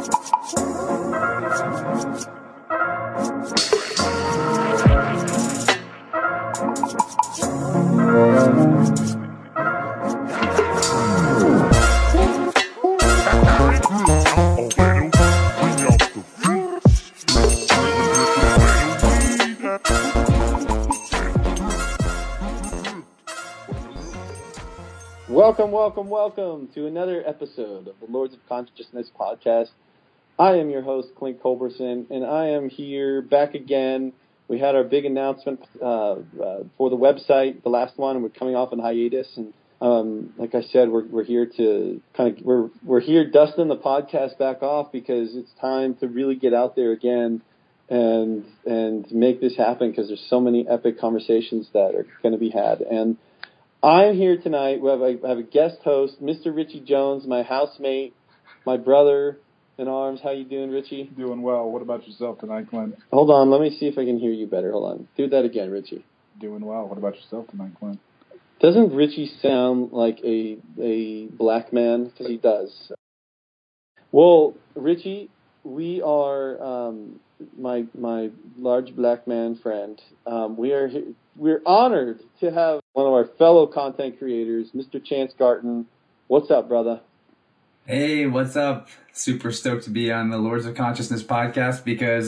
Welcome to another episode of the Lords of Consciousness podcast. I am your host, Clint Culberson, and I am here back again. We had our big announcement for the website, the last one, and we're coming off on hiatus. And like I said, we're here to we're here dusting the podcast back off because it's time to really get out there again and make this happen because there's so many epic conversations that are going to be had. And I'm here tonight. I have a guest host, Mr. Richie Jones, my housemate, my brother in arms. How you doing, Richie? Doing well. What about yourself tonight, Clint? Hold on. Let me see if I can hear you better. Hold on. Do that again, Richie. Doing well. What about yourself tonight, Clint? Doesn't Richie sound like a black man? Because he does. Well, Richie, we are my large black man friend. We're honored to have one of our fellow content creators, Mr. Chance Garton. What's up, brother? Hey, what's up? Super stoked to be on the Lords of Consciousness podcast because,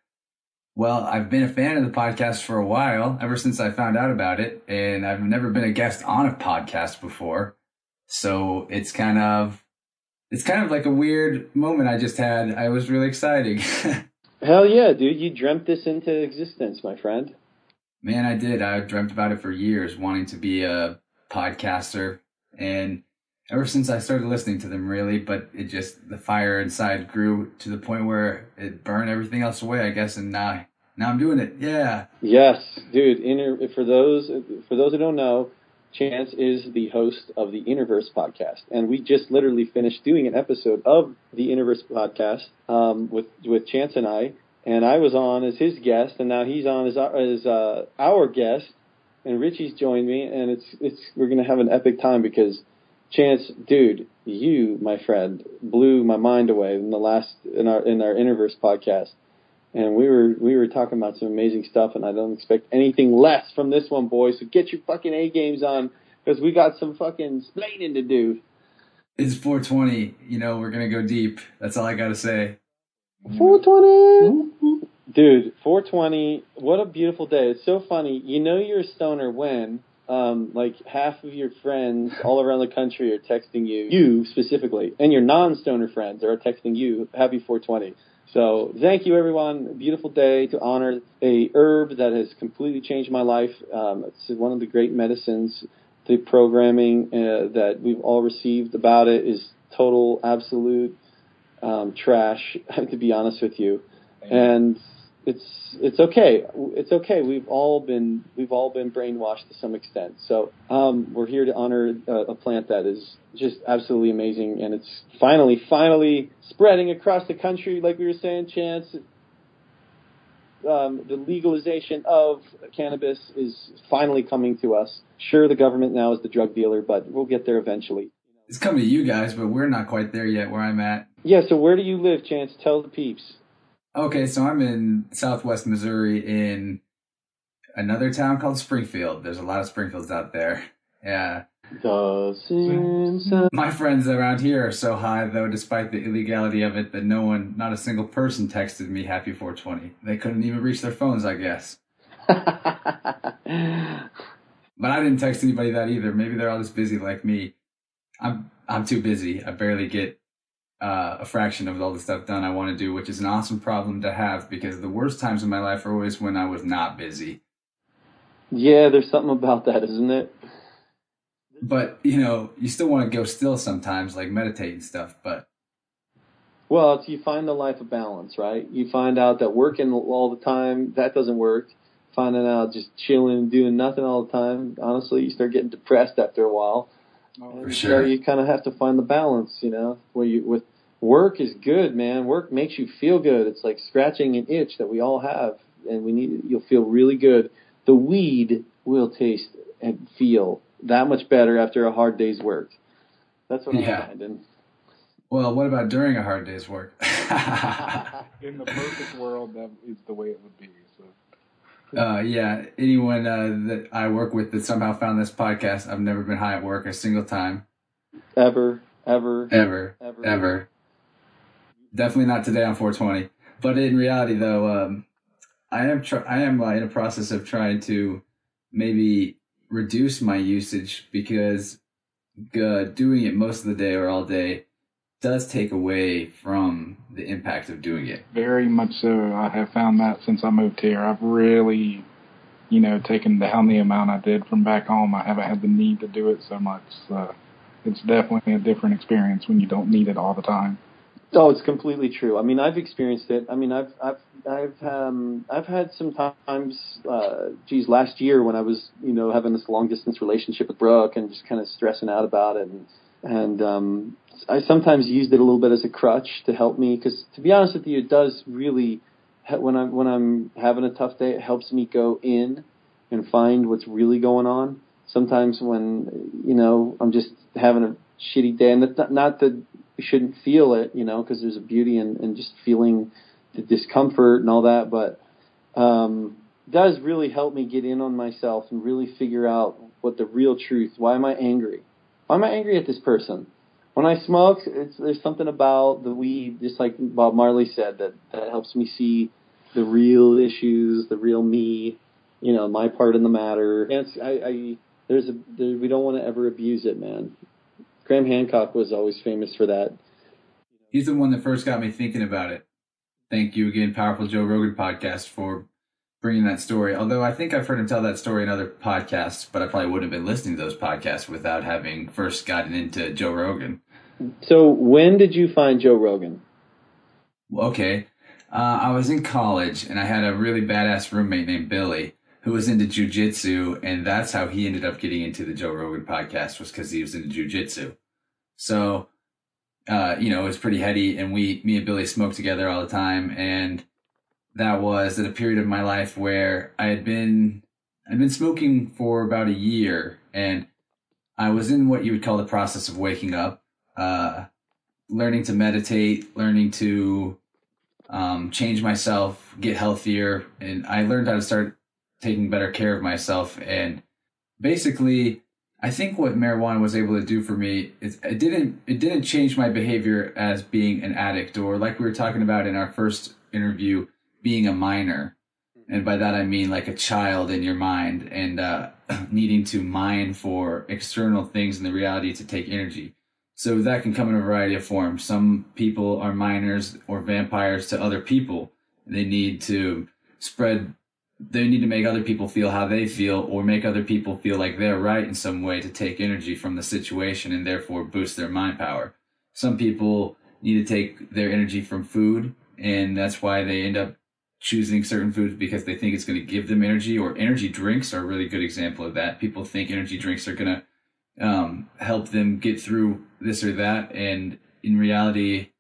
I've been a fan of the podcast for a while, ever since I found out about it, and I've never been a guest on a podcast before. So it's kind of like a weird moment I just had. I was really excited. Hell yeah, dude. You dreamt this into existence, my friend. Man, I did. I dreamt about it for years, wanting to be a podcaster. And ever since I started listening to them, really, but the fire inside grew to the point where it burned everything else away, I guess. And now I'm doing it. Yeah. Yes, dude. For those who don't know, Chance is the host of the Interverse podcast. And we just literally finished doing an episode of the Interverse podcast with Chance and I. And I was on as his guest, and now he's on as our guest, and Richie's joined me, and we're gonna have an epic time because Chance, dude, you, my friend, blew my mind away in our Interverse podcast, and we were talking about some amazing stuff, and I don't expect anything less from this one, boys. So get your fucking A games on because we got some fucking splaining to do. It's 420. We're gonna go deep. That's all I gotta say. 420! Dude, 420, what a beautiful day. It's so funny. You're a stoner when, half of your friends all around the country are texting you specifically, and your non-stoner friends are texting you, happy 420. So, thank you everyone. Beautiful day to honor a herb that has completely changed my life. It's one of the great medicines. The programming that we've all received about it is total, absolute trash, to be honest with you. And it's okay. It's okay. We've all been brainwashed to some extent. So we're here to honor a plant that is just absolutely amazing, and it's finally spreading across the country, like we were saying, Chance. The legalization of cannabis is finally coming to us. Sure, the government now is the drug dealer, but we'll get there eventually. It's coming to you guys, but we're not quite there yet where I'm at. Yeah, so where do you live, Chance? Tell the peeps. Okay, so I'm in southwest Missouri in another town called Springfield. There's a lot of Springfields out there. Yeah. My friends around here are so high, though, despite the illegality of it, that not a single person texted me happy 420. They couldn't even reach their phones, I guess. But I didn't text anybody that either. Maybe they're all just busy like me. I'm too busy. I barely get a fraction of all the stuff done I want to do, which is an awesome problem to have because the worst times in my life are always when I was not busy. Yeah, there's something about that, isn't it? But, you still want to go still sometimes, like meditate and stuff, but... Well, you find the life of balance, right? You find out that working all the time, that doesn't work. Finding out just chilling and doing nothing all the time, honestly, you start getting depressed after a while. Oh, for sure. So you kind of have to find the balance, with work is good, man. Work makes you feel good. It's like scratching an itch that we all have, and you'll feel really good. The weed will taste and feel that much better after a hard day's work. That's what I'm finding. Well, what about during a hard day's work? In the perfect world, that is the way it would be. So. Yeah, anyone that I work with that somehow found this podcast, I've never been high at work a single time. Ever. Definitely not today on 420. But in reality, though, I am in a process of trying to maybe reduce my usage because doing it most of the day or all day does take away from the impact of doing it. Very much so. I have found that since I moved here. I've really, taken down the amount I did from back home. I haven't had the need to do it so much. So it's definitely a different experience when you don't need it all the time. Oh, it's completely true. I mean, I've experienced it. I mean, I've had some times, last year when I was, having this long distance relationship with Brooke and just kind of stressing out about it, and I sometimes used it a little bit as a crutch to help me, because to be honest with you, it does really, when I'm having a tough day, it helps me go in and find what's really going on. Sometimes when, I'm just having a shitty day, and not that you shouldn't feel it, because there's a beauty in just feeling the discomfort and all that, but does really help me get in on myself and really figure out what the real truth. Why am I angry? Why am I angry at this person? When I smoke, there's something about the weed, just like Bob Marley said, that helps me see the real issues, the real me, my part in the matter. And we don't want to ever abuse it, man. Graham Hancock was always famous for that. He's the one that first got me thinking about it. Thank you again, Powerful Joe Rogan podcast, for bringing that story. Although I think I've heard him tell that story in other podcasts, but I probably wouldn't have been listening to those podcasts without having first gotten into Joe Rogan. So when did you find Joe Rogan? Okay. I was in college, and I had a really badass roommate named Billy who was into jiu-jitsu, and that's how he ended up getting into the Joe Rogan podcast, was because he was into jiu-jitsu. So, it was pretty heady, and me and Billy smoked together all the time, and that was at a period of my life where I'd been smoking for about a year, and I was in what you would call the process of waking up, learning to meditate, learning to change myself, get healthier, and I learned how to start taking better care of myself. And basically, I think what marijuana was able to do for me is it didn't change my behavior as being an addict, or like we were talking about in our first interview, being a minor. And by that I mean like a child in your mind, and needing to mine for external things in the reality to take energy. So that can come in a variety of forms. Some people are minors or vampires to other people. They need to make other people feel how they feel, or make other people feel like they're right in some way to take energy from the situation and therefore boost their mind power. Some people need to take their energy from food, and that's why they end up choosing certain foods because they think it's going to give them energy, or energy drinks are a really good example of that. People think energy drinks are going to help them get through this or that. And in reality,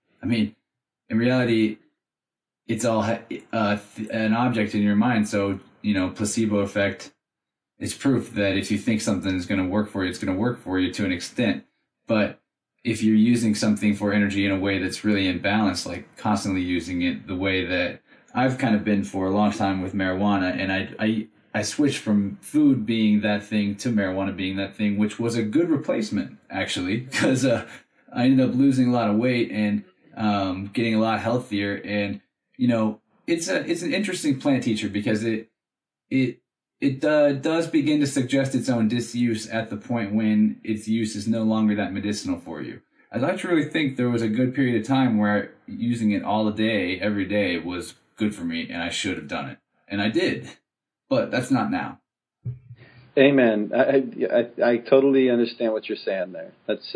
it's all an object in your mind. So, placebo effect is proof that if you think something is going to work for you, it's going to work for you to an extent. But if you're using something for energy in a way that's really imbalanced, like constantly using it the way that I've kind of been for a long time with marijuana, and I switched from food being that thing to marijuana being that thing, which was a good replacement, actually, because I ended up losing a lot of weight and getting a lot healthier. And it's an interesting plant teacher, because it does begin to suggest its own disuse at the point when its use is no longer that medicinal for you. I'd like to really think there was a good period of time where using it all day, every day, was good for me, and I should have done it, and I did, but that's not now. Amen. I totally understand what you're saying there. That's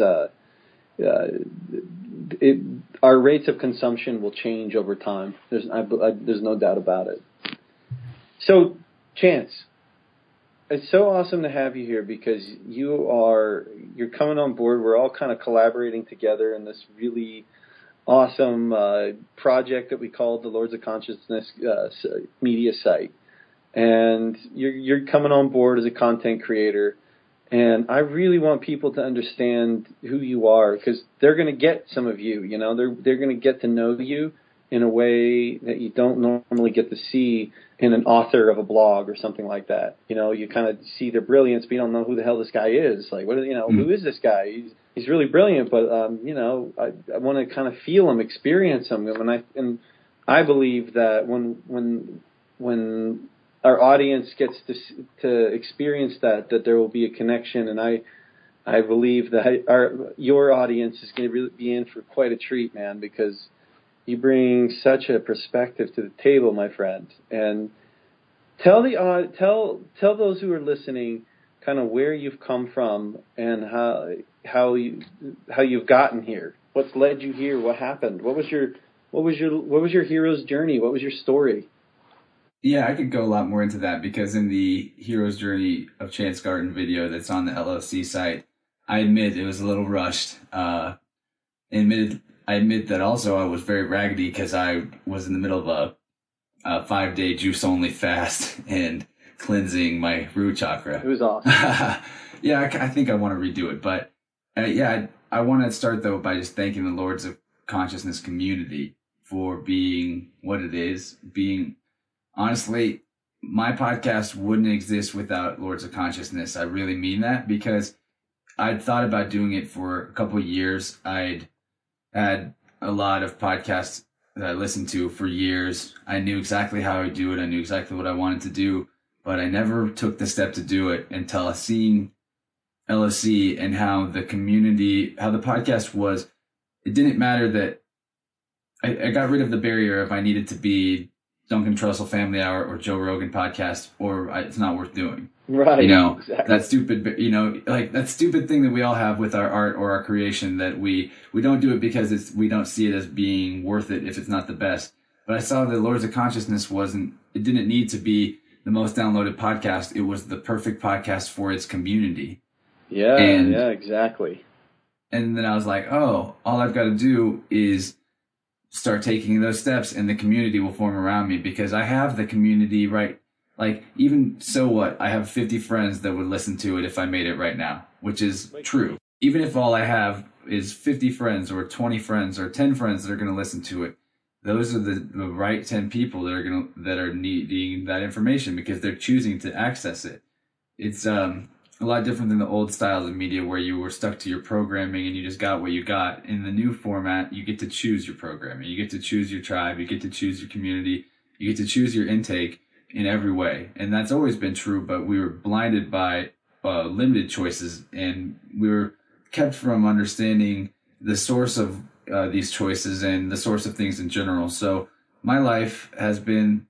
our rates of consumption will change over time. There's no doubt about it. So, Chance, it's so awesome to have you here, because you're coming on board. We're all kind of collaborating together in this really awesome project that we call the Lords of Consciousness media site. And you're coming on board as a content creator. And I really want people to understand who you are, because they're going to get some of you. You know, they're going to get to know you in a way that you don't normally get to see in an author of a blog or something like that. You know, you kind of see their brilliance, but you don't know who the hell this guy is. Like, who is this guy? He's really brilliant, but you know, I want to kind of feel him, experience him, and I believe that when our audience gets to experience that there will be a connection, and I believe that your audience is going to really be in for quite a treat, man, because you bring such a perspective to the table, my friend. And tell those who are listening kind of where you've come from and how you've gotten here. What's led you here? What happened? What was your hero's journey? What was your story? Yeah, I could go a lot more into that, because in the Hero's Journey of Chance Garden video that's on the LOC site, I admit it was a little rushed. I admit that also I was very raggedy, because I was in the middle of a 5-day juice-only fast and cleansing my root chakra. It was awesome. Yeah, I think I want to redo it. But I want to start, though, by just thanking the Lords of Consciousness community for being what it is. Honestly, my podcast wouldn't exist without Lords of Consciousness. I really mean that, because I'd thought about doing it for a couple of years. I'd had a lot of podcasts that I listened to for years. I knew exactly how I would do it. I knew exactly what I wanted to do, but I never took the step to do it until seeing LSC and how the podcast was. It didn't matter that I got rid of the barrier if I needed to be Duncan Trussell Family Hour or Joe Rogan podcast, or it's not worth doing. Right. You know, exactly. That stupid, like that stupid thing that we all have with our art or our creation, that we don't do it because we don't see it as being worth it if it's not the best. But I saw that Lords of Consciousness it didn't need to be the most downloaded podcast. It was the perfect podcast for its community. Yeah, exactly. And then I was like, oh, all I've got to do is start taking those steps, and the community will form around me, because I have the community, right? Like, even so what? I have 50 friends that would listen to it if I made it right now, which is true. Even if all I have is 50 friends or 20 friends or 10 friends that are going to listen to it, those are the right 10 people that are needing that information, because they're choosing to access it. It's a lot different than the old styles of media where you were stuck to your programming and you just got what you got. In the new format, you get to choose your programming. You get to choose your tribe. You get to choose your community. You get to choose your intake in every way. And that's always been true, but we were blinded by limited choices, and we were kept from understanding the source of these choices and the source of things in general. So my life has been,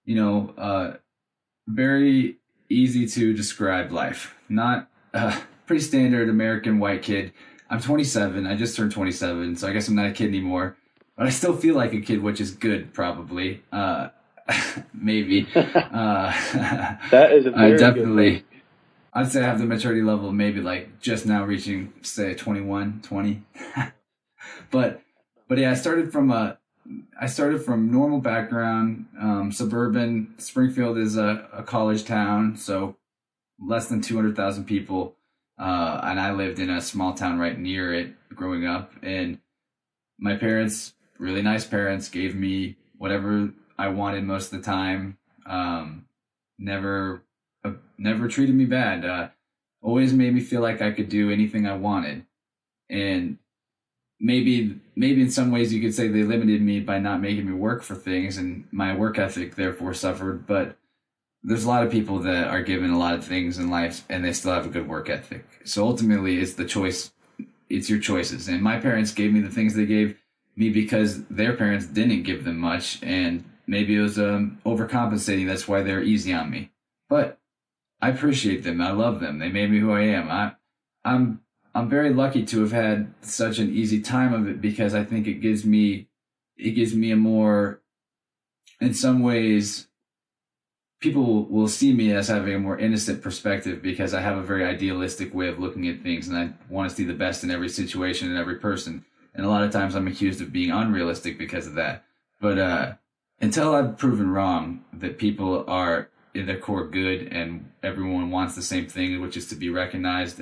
very easy to describe life. Not pretty standard American white kid. I'm 27. I just turned 27, so I guess I'm not a kid anymore. But I still feel like a kid, which is good, probably. Maybe. That is a very definitely. Good thing. I'd say I have the maturity level, maybe like just now reaching, say, 21, 20. But yeah, I started from normal background, suburban. Springfield is a college town, so less than 200,000 people. And I lived in a small town right near it growing up. And my parents, really nice parents, gave me whatever I wanted most of the time. Never treated me bad. Always made me feel like I could do anything I wanted. And maybe in some ways you could say they limited me by not making me work for things, and my work ethic therefore suffered. But there's a lot of people that are given a lot of things in life and they still have a good work ethic. So ultimately it's the choice. It's your choices. And my parents gave me the things they gave me because their parents didn't give them much, and maybe it was overcompensating. That's why they're easy on me. But I appreciate them. I love them. They made me who I am. I'm very lucky to have had such an easy time of it, because I think it gives me a more, in some ways, people will see me as having a more innocent perspective, because I have a very idealistic way of looking at things, and I want to see the best in every situation and every person. And a lot of times I'm accused of being unrealistic because of that. But until I've proven wrong that people are in their core good, and everyone wants the same thing, which is to be recognized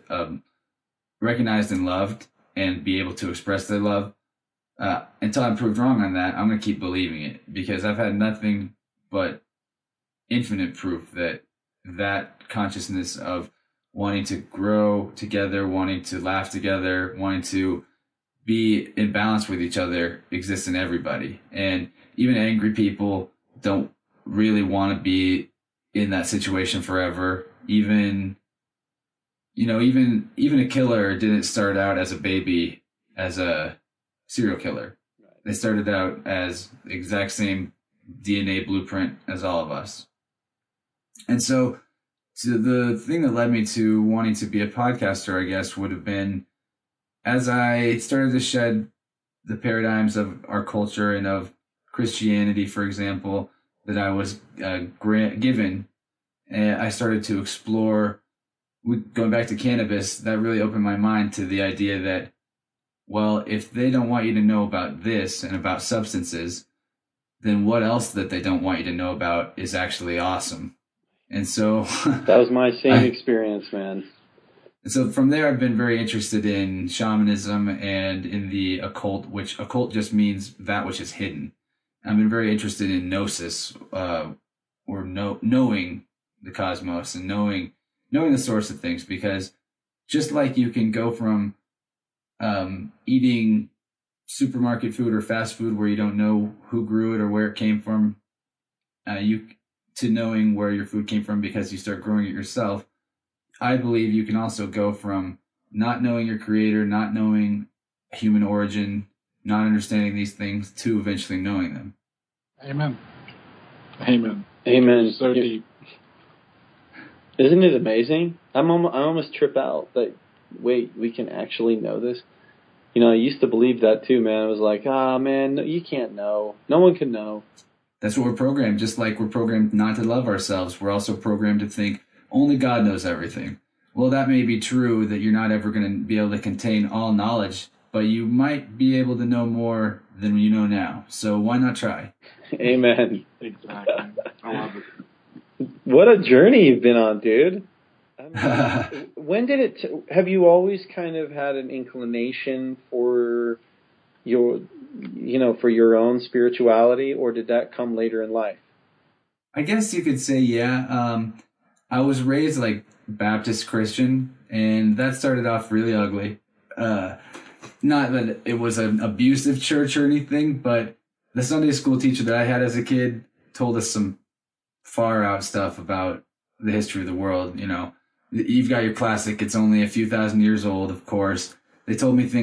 and loved and be able to express their love. Until I'm proved wrong on that, I'm going to keep believing it, because I've had nothing but infinite proof that consciousness of wanting to grow together, wanting to laugh together, wanting to be in balance with each other exists in everybody. And even angry people don't really want to be in that situation forever. Even a killer didn't start out as a baby, as a serial killer. They started out as the exact same DNA blueprint as all of us. And so the thing that led me to wanting to be a podcaster, I guess, would have been as I started to shed the paradigms of our culture and of Christianity, for example, that I was given, and I started to explore, going back to cannabis, that really opened my mind to the idea that, well, if they don't want you to know about this and about substances, then what else that they don't want you to know about is actually awesome. And so that was my same experience, man. So from there, I've been very interested in shamanism and in the occult, which occult just means that which is hidden. I've been very interested in gnosis, or knowing the cosmos and knowing the source of things, because just like you can go from eating supermarket food or fast food where you don't know who grew it or where it came from, to knowing where your food came from because you start growing it yourself. I believe you can also go from not knowing your creator, not knowing human origin, not understanding these things, to eventually knowing them. Amen. Amen. Amen. So deep. Isn't it amazing? I almost trip out that, wait, we can actually know this? I used to believe that too, man. I was like, man, you can't know. No one can know. That's what we're programmed. Just like we're programmed not to love ourselves, we're also programmed to think only God knows everything. Well, that may be true, that you're not ever going to be able to contain all knowledge, but you might be able to know more than you know now. So why not try? Amen. Exactly. I love it. What a journey you've been on, dude. When did have you always kind of had an inclination for for your own spirituality, or did that come later in life? I guess you could say, yeah. I was raised like Baptist Christian, and that started off really ugly. Not that it was an abusive church or anything, but the Sunday school teacher that I had as a kid told us some far out stuff about the history of the world. You've got your classic, it's only a few thousand years old, of course. They told me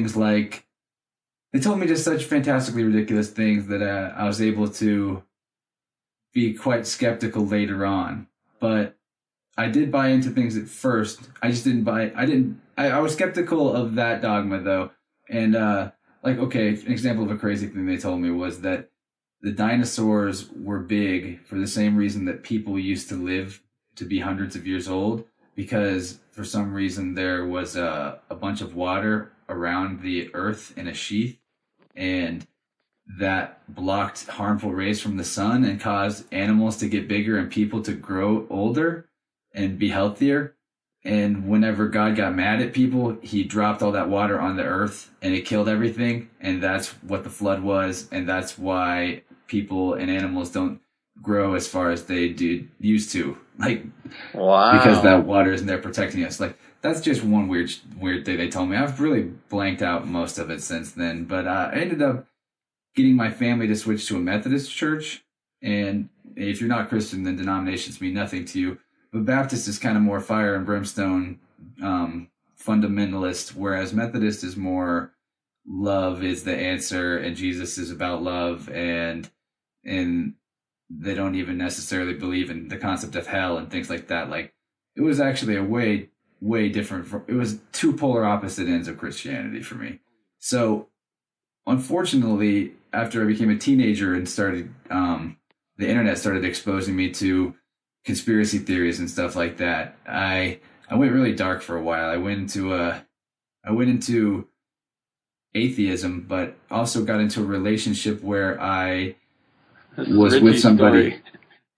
just such fantastically ridiculous things that I was able to be quite skeptical later on. But I did buy into things at first. I just didn't buy. I was skeptical of that dogma though. And an example of a crazy thing they told me was that the dinosaurs were big for the same reason that people used to live to be hundreds of years old, because for some reason there was a bunch of water around the earth in a sheath, and that blocked harmful rays from the sun and caused animals to get bigger and people to grow older and be healthier. And whenever God got mad at people, he dropped all that water on the earth and it killed everything. And that's what the flood was. And that's why people and animals don't grow as far as they used to. Wow. Because that water isn't there protecting us. That's just one weird thing they told me. I've really blanked out most of it since then. But I ended up getting my family to switch to a Methodist church. And if you're not Christian, then denominations mean nothing to you. But Baptist is kind of more fire and brimstone, fundamentalist, whereas Methodist is more love is the answer, and Jesus is about love, and they don't even necessarily believe in the concept of hell and things like that. It was actually a way, way different. It was two polar opposite ends of Christianity for me. So, unfortunately, after I became a teenager and started, the internet started exposing me to conspiracy theories and stuff like that, I went really dark for a while. I went into atheism, but also got into a relationship where I was with somebody.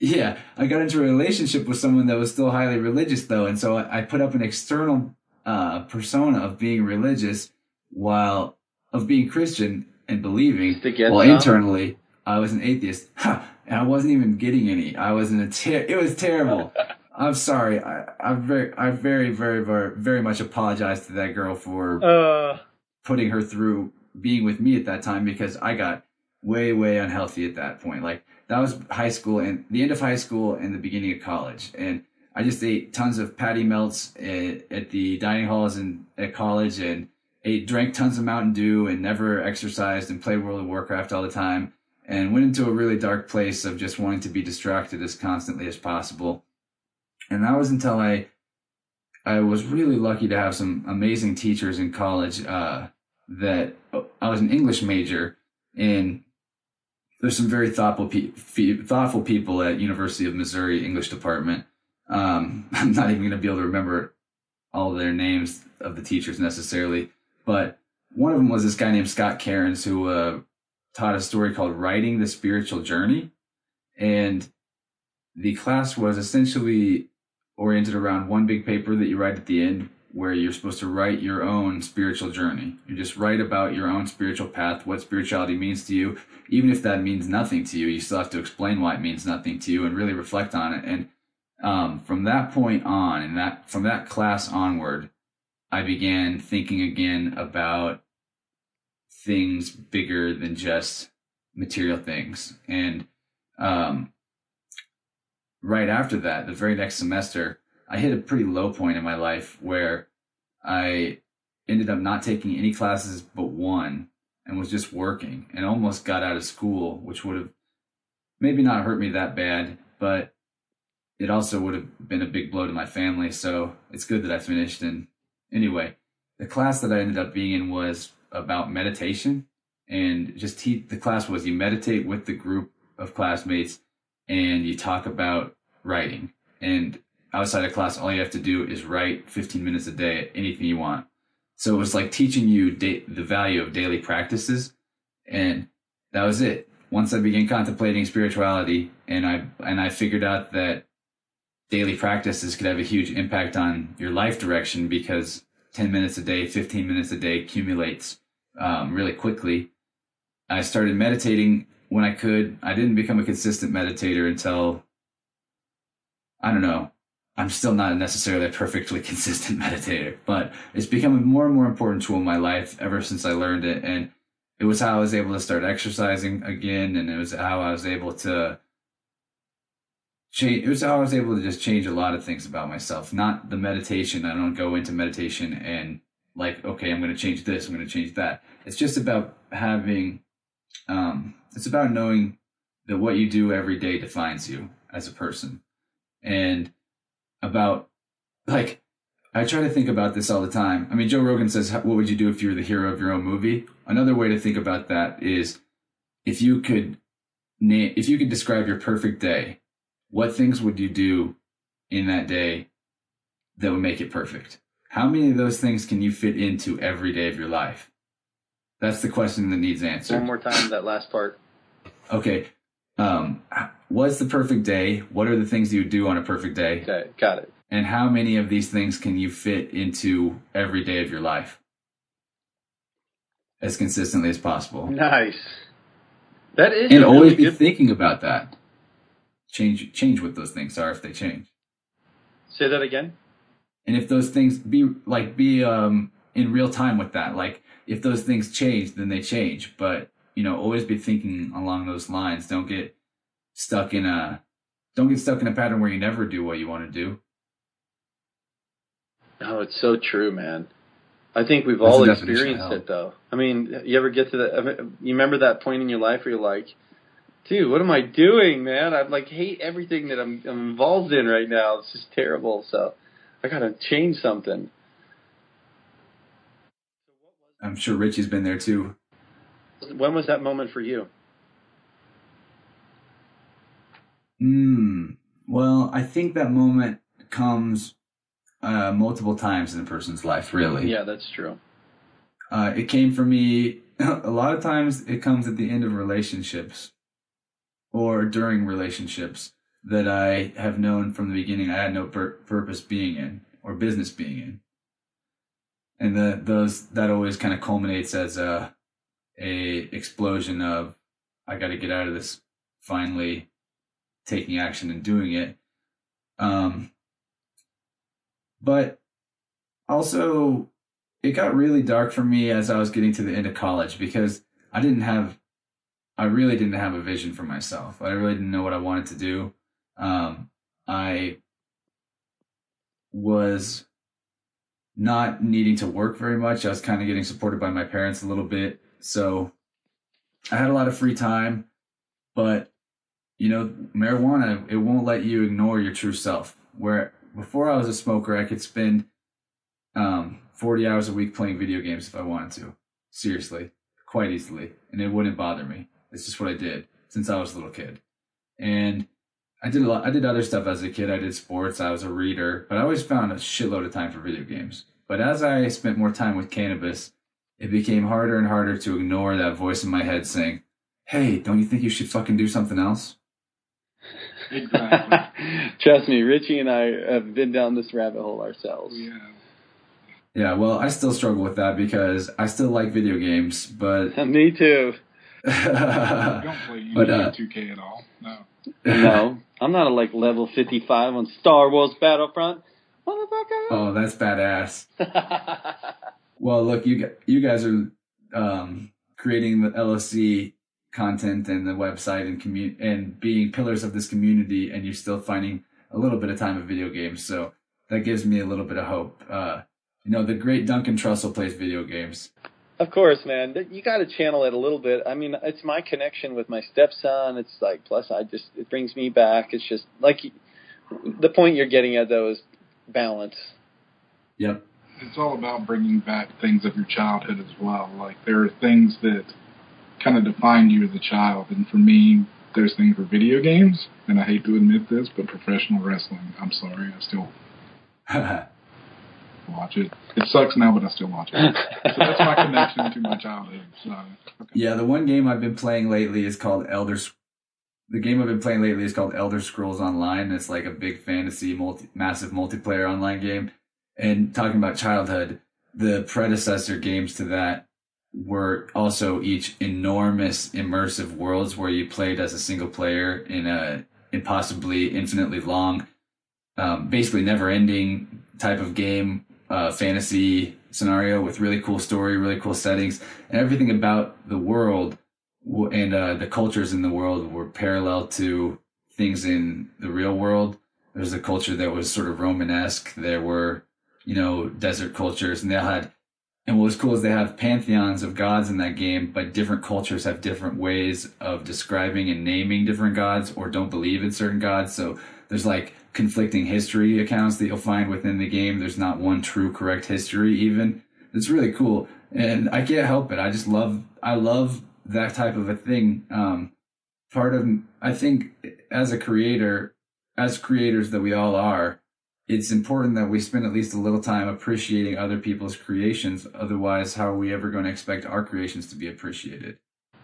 Yeah, I got into a relationship with someone that was still highly religious, though, and so I put up an external persona of being religious, while of being Christian and believing, To get while some? internally I was an atheist. And I wasn't even getting any. I was in a it was terrible. I'm sorry. I very much apologize to that girl for putting her through being with me at that time, because I got way unhealthy at that point. Like, that was high school and the end of high school and the beginning of college, and I just ate tons of patty melts at the dining halls and at college, and drank tons of Mountain Dew, and never exercised, and played World of Warcraft all the time, and went into a really dark place of just wanting to be distracted as constantly as possible. And that was until I was really lucky to have some amazing teachers in college. That I was an English major, and there's some very thoughtful people at University of Missouri English department. I'm not even going to be able to remember all their names of the teachers necessarily, but one of them was this guy named Scott Cairns, who taught a story called Writing the Spiritual Journey. And the class was essentially oriented around one big paper that you write at the end, where you're supposed to write your own spiritual journey. You just write about your own spiritual path, what spirituality means to you. Even if that means nothing to you, you still have to explain why it means nothing to you and really reflect on it. And from that point on, and from that class onward, I began thinking again about things bigger than just material things. And right after that, the very next semester, I hit a pretty low point in my life where I ended up not taking any classes but one, and was just working, and almost got out of school, which would have maybe not hurt me that bad, but it also would have been a big blow to my family. So it's good that I finished. And anyway, the class that I ended up being in was about meditation, and just the class was, you meditate with the group of classmates and you talk about writing. And outside of class, all you have to do is write 15 minutes a day, anything you want. So it was like teaching you the value of daily practices. And that was it. Once I began contemplating spirituality, and I figured out that daily practices could have a huge impact on your life direction, because 10 minutes a day, 15 minutes a day accumulates really quickly. I started meditating when I could. I didn't become a consistent meditator until, I don't know, I'm still not necessarily a perfectly consistent meditator, but it's become a more and more important tool in my life ever since I learned it. And it was how I was able to start exercising again, and it was how I was able to change. It was how I was able to just change a lot of things about myself. Not the meditation. I don't go into meditation and like, okay, I'm going to change this, I'm going to change that. It's just about having, it's about knowing that what you do every day defines you as a person. And about, like, I try to think about this all the time. I mean, Joe Rogan says, what would you do if you were the hero of your own movie? Another way to think about that is, if you could describe your perfect day, what things would you do in that day that would make it perfect? How many of those things can you fit into every day of your life? That's the question that needs answered. One more time, that last part. Okay. What's the perfect day? What are the things you would do on a perfect day? Okay, got it. And how many of these things can you fit into every day of your life as consistently as possible? Nice. That is, and always really be good thinking about that. Change what those things are if they change. Say that again. And if those things be in real time with that, like if those things change, then they change. But always be thinking along those lines. Don't get stuck in a pattern where you never do what you want to do. No, it's so true, man. I think we've all experienced it, though. I mean, you ever get to that? You remember that point in your life where you're like, dude, what am I doing, man? I hate everything that I'm involved in right now. It's just terrible. So I got to change something. I'm sure Richie's been there too. When was that moment for you? Well, I think that moment comes multiple times in a person's life, really. Yeah, that's true. It came for me, a lot of times it comes at the end of relationships or during relationships, that I have known from the beginning I had no purpose being in or business being in. And that always kind of culminates as a explosion of, I got to get out of this, finally taking action and doing it. But also, it got really dark for me as I was getting to the end of college because I really didn't have a vision for myself. I really didn't know what I wanted to do. I was not needing to work very much. I was kind of getting supported by my parents a little bit. So I had a lot of free time, but marijuana, it won't let you ignore your true self. Where before I was a smoker, I could spend 40 hours a week playing video games if I wanted to. Seriously, quite easily. And it wouldn't bother me. It's just what I did since I was a little kid. And I did other stuff as a kid. I did sports. I was a reader, but I always found a shitload of time for video games. But as I spent more time with cannabis, it became harder and harder to ignore that voice in my head saying, hey, don't you think you should fucking do something else? Exactly. Trust me, Richie and I have been down this rabbit hole ourselves. Yeah, well, I still struggle with that because I still like video games, but... Me too. You don't play NBA 2K at all? No. No, I'm not at level 55 on Star Wars Battlefront. Motherfucker! Oh, that's badass. Well, look, you guys are creating the LOC content and the website and being pillars of this community, and you're still finding a little bit of time of video games. So that gives me a little bit of hope. The great Duncan Trussell plays video games. Of course, man. You got to channel it a little bit. I mean, it's my connection with my stepson. It's plus it brings me back. It's just the point you're getting at, though, is balance. Yep. It's all about bringing back things of your childhood as well. Like, there are things that kind of defined you as a child. And for me, there's things for video games, and I hate to admit this, but professional wrestling. I'm sorry, I still watch it. It sucks now, but I still watch it. So that's my connection to my childhood. So, okay. Yeah, the one game I've been playing lately is called Elder Scrolls Online. It's like a big fantasy, massive multiplayer online game. And talking about childhood, the predecessor games to that were also each enormous immersive worlds where you played as a single player in a impossibly infinitely long, basically never-ending type of game, fantasy scenario with really cool story, really cool settings, and everything about the world and the cultures in the world were parallel to things in the real world. There was a culture that was sort of Romanesque. There were, desert cultures, and and what was cool is they have pantheons of gods in that game, but different cultures have different ways of describing and naming different gods or don't believe in certain gods. So there's conflicting history accounts that you'll find within the game. There's not one true correct history even. It's really cool. And I can't help it. I love that type of a thing. I think as creators that we all are, it's important that we spend at least a little time appreciating other people's creations. Otherwise, how are we ever going to expect our creations to be appreciated?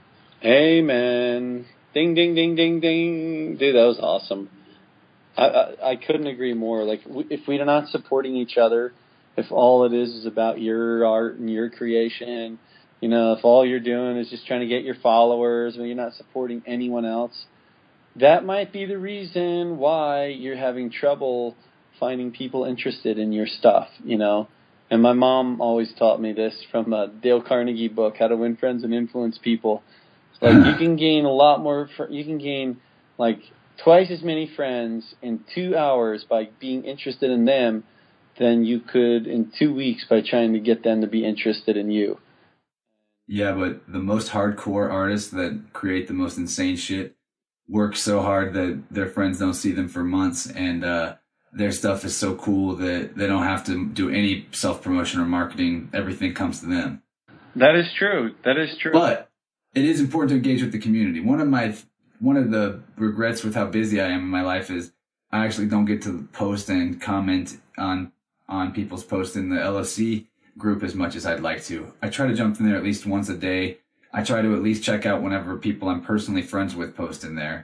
Amen. Ding, ding, ding, ding, ding. Dude, that was awesome. I couldn't agree more. If we're not supporting each other, if all it is about your art and your creation, if all you're doing is just trying to get your followers, or you're not supporting anyone else, that might be the reason why you're having trouble finding people interested in your stuff, And my mom always taught me this from a Dale Carnegie book, How to Win Friends and Influence People. You can gain a lot more, you can gain twice as many friends in 2 hours by being interested in them than you could in 2 weeks by trying to get them to be interested in you. Yeah, but the most hardcore artists that create the most insane shit work so hard that their friends don't see them for months, and their stuff is so cool that they don't have to do any self-promotion or marketing. Everything comes to them. That is true. But it is important to engage with the community. One of the regrets with how busy I am in my life is I actually don't get to post and comment on people's posts in the LOC group as much as I'd like to. I try to jump in there at least once a day. I try to at least check out whenever people I'm personally friends with post in there.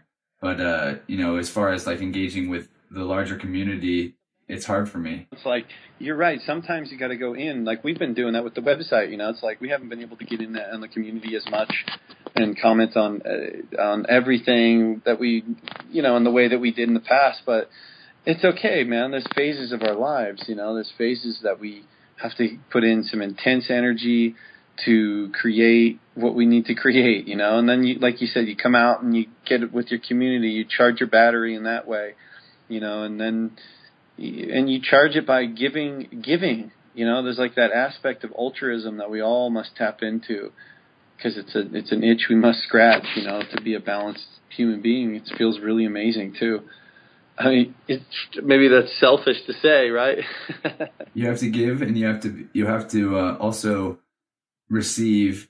But as far as like engaging with the larger community, it's hard for me. It's like, you're right. Sometimes you got to go in. Like we've been doing that with the website. It's like we haven't been able to get in the community as much and comment on everything that we, in the way that we did in the past. But it's okay, man. There's phases of our lives. There's phases that we have to put in some intense energy to create what we need to create. And then you, like you said, you come out and you get it with your community. You charge your battery in that way. And then. And you charge it by giving. There's like that aspect of altruism that we all must tap into, because it's an itch we must scratch. To be a balanced human being, it feels really amazing too. I mean, maybe that's selfish to say, right? You have to give, and you have to also receive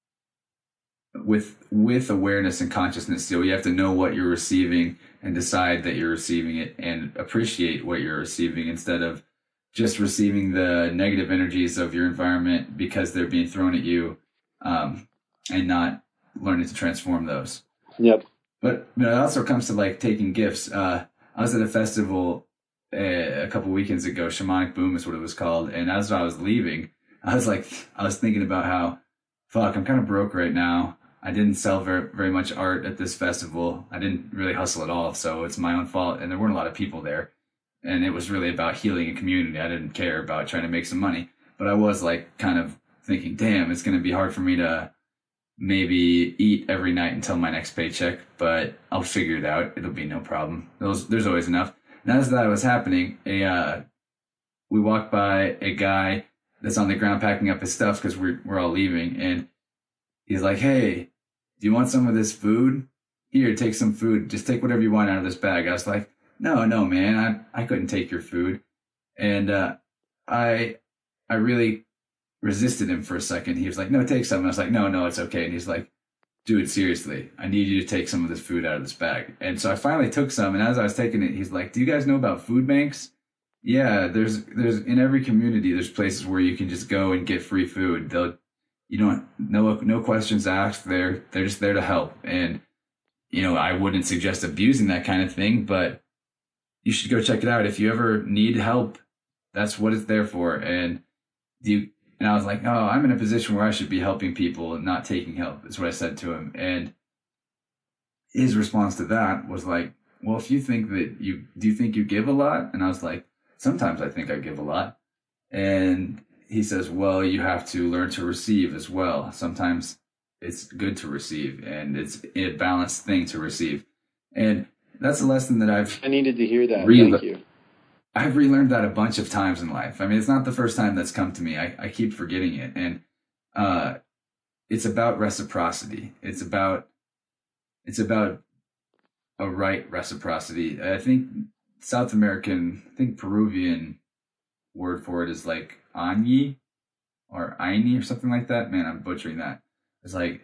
with awareness and consciousness. So you have to know what you're receiving and decide that you're receiving it and appreciate what you're receiving, instead of just receiving the negative energies of your environment because they're being thrown at you, and not learning to transform those. Yep. But it also comes to like taking gifts. I was at a festival a couple weekends ago. Shamanic Boom is what it was called. And as I was leaving, I was thinking about how, fuck, I'm kind of broke right now. I didn't sell very much art at this festival. I didn't really hustle at all, so it's my own fault. And there weren't a lot of people there. And it was really about healing a community. I didn't care about trying to make some money. But I was like kind of thinking, damn, it's going to be hard for me to maybe eat every night until my next paycheck. But I'll figure it out. It'll be no problem. There's always enough. And as that was happening, we walked by a guy that's on the ground packing up his stuff because we're all leaving. And he's like, hey, do you want some of this food? Here, take some food. Just take whatever you want out of this bag. I was like, no, man, I couldn't take your food. And I really resisted him for a second. He was like, no, take some. I was like, no, it's okay. And he's like, dude, seriously, I need you to take some of this food out of this bag. And so I finally took some. And as I was taking it, he's like, do you guys know about food banks? Yeah, there's in every community, there's places where you can just go and get free food. No questions asked. They're just there to help. And, I wouldn't suggest abusing that kind of thing, but you should go check it out. If you ever need help, that's what it's there for. And I was like, oh, I'm in a position where I should be helping people and not taking help, is what I said to him. And his response to that was like, well, if you think that do you think you give a lot? And I was like, sometimes I think I give a lot. And he says, well, you have to learn to receive as well. Sometimes it's good to receive, and it's a balanced thing to receive. And that's a lesson that I needed to hear that. Thank you. I've relearned that a bunch of times in life. I mean, it's not the first time that's come to me. I keep forgetting it. And it's about reciprocity. It's about a right reciprocity. I think Peruvian word for it is like Añi or Aini or something like that. Man, I'm butchering that. It's like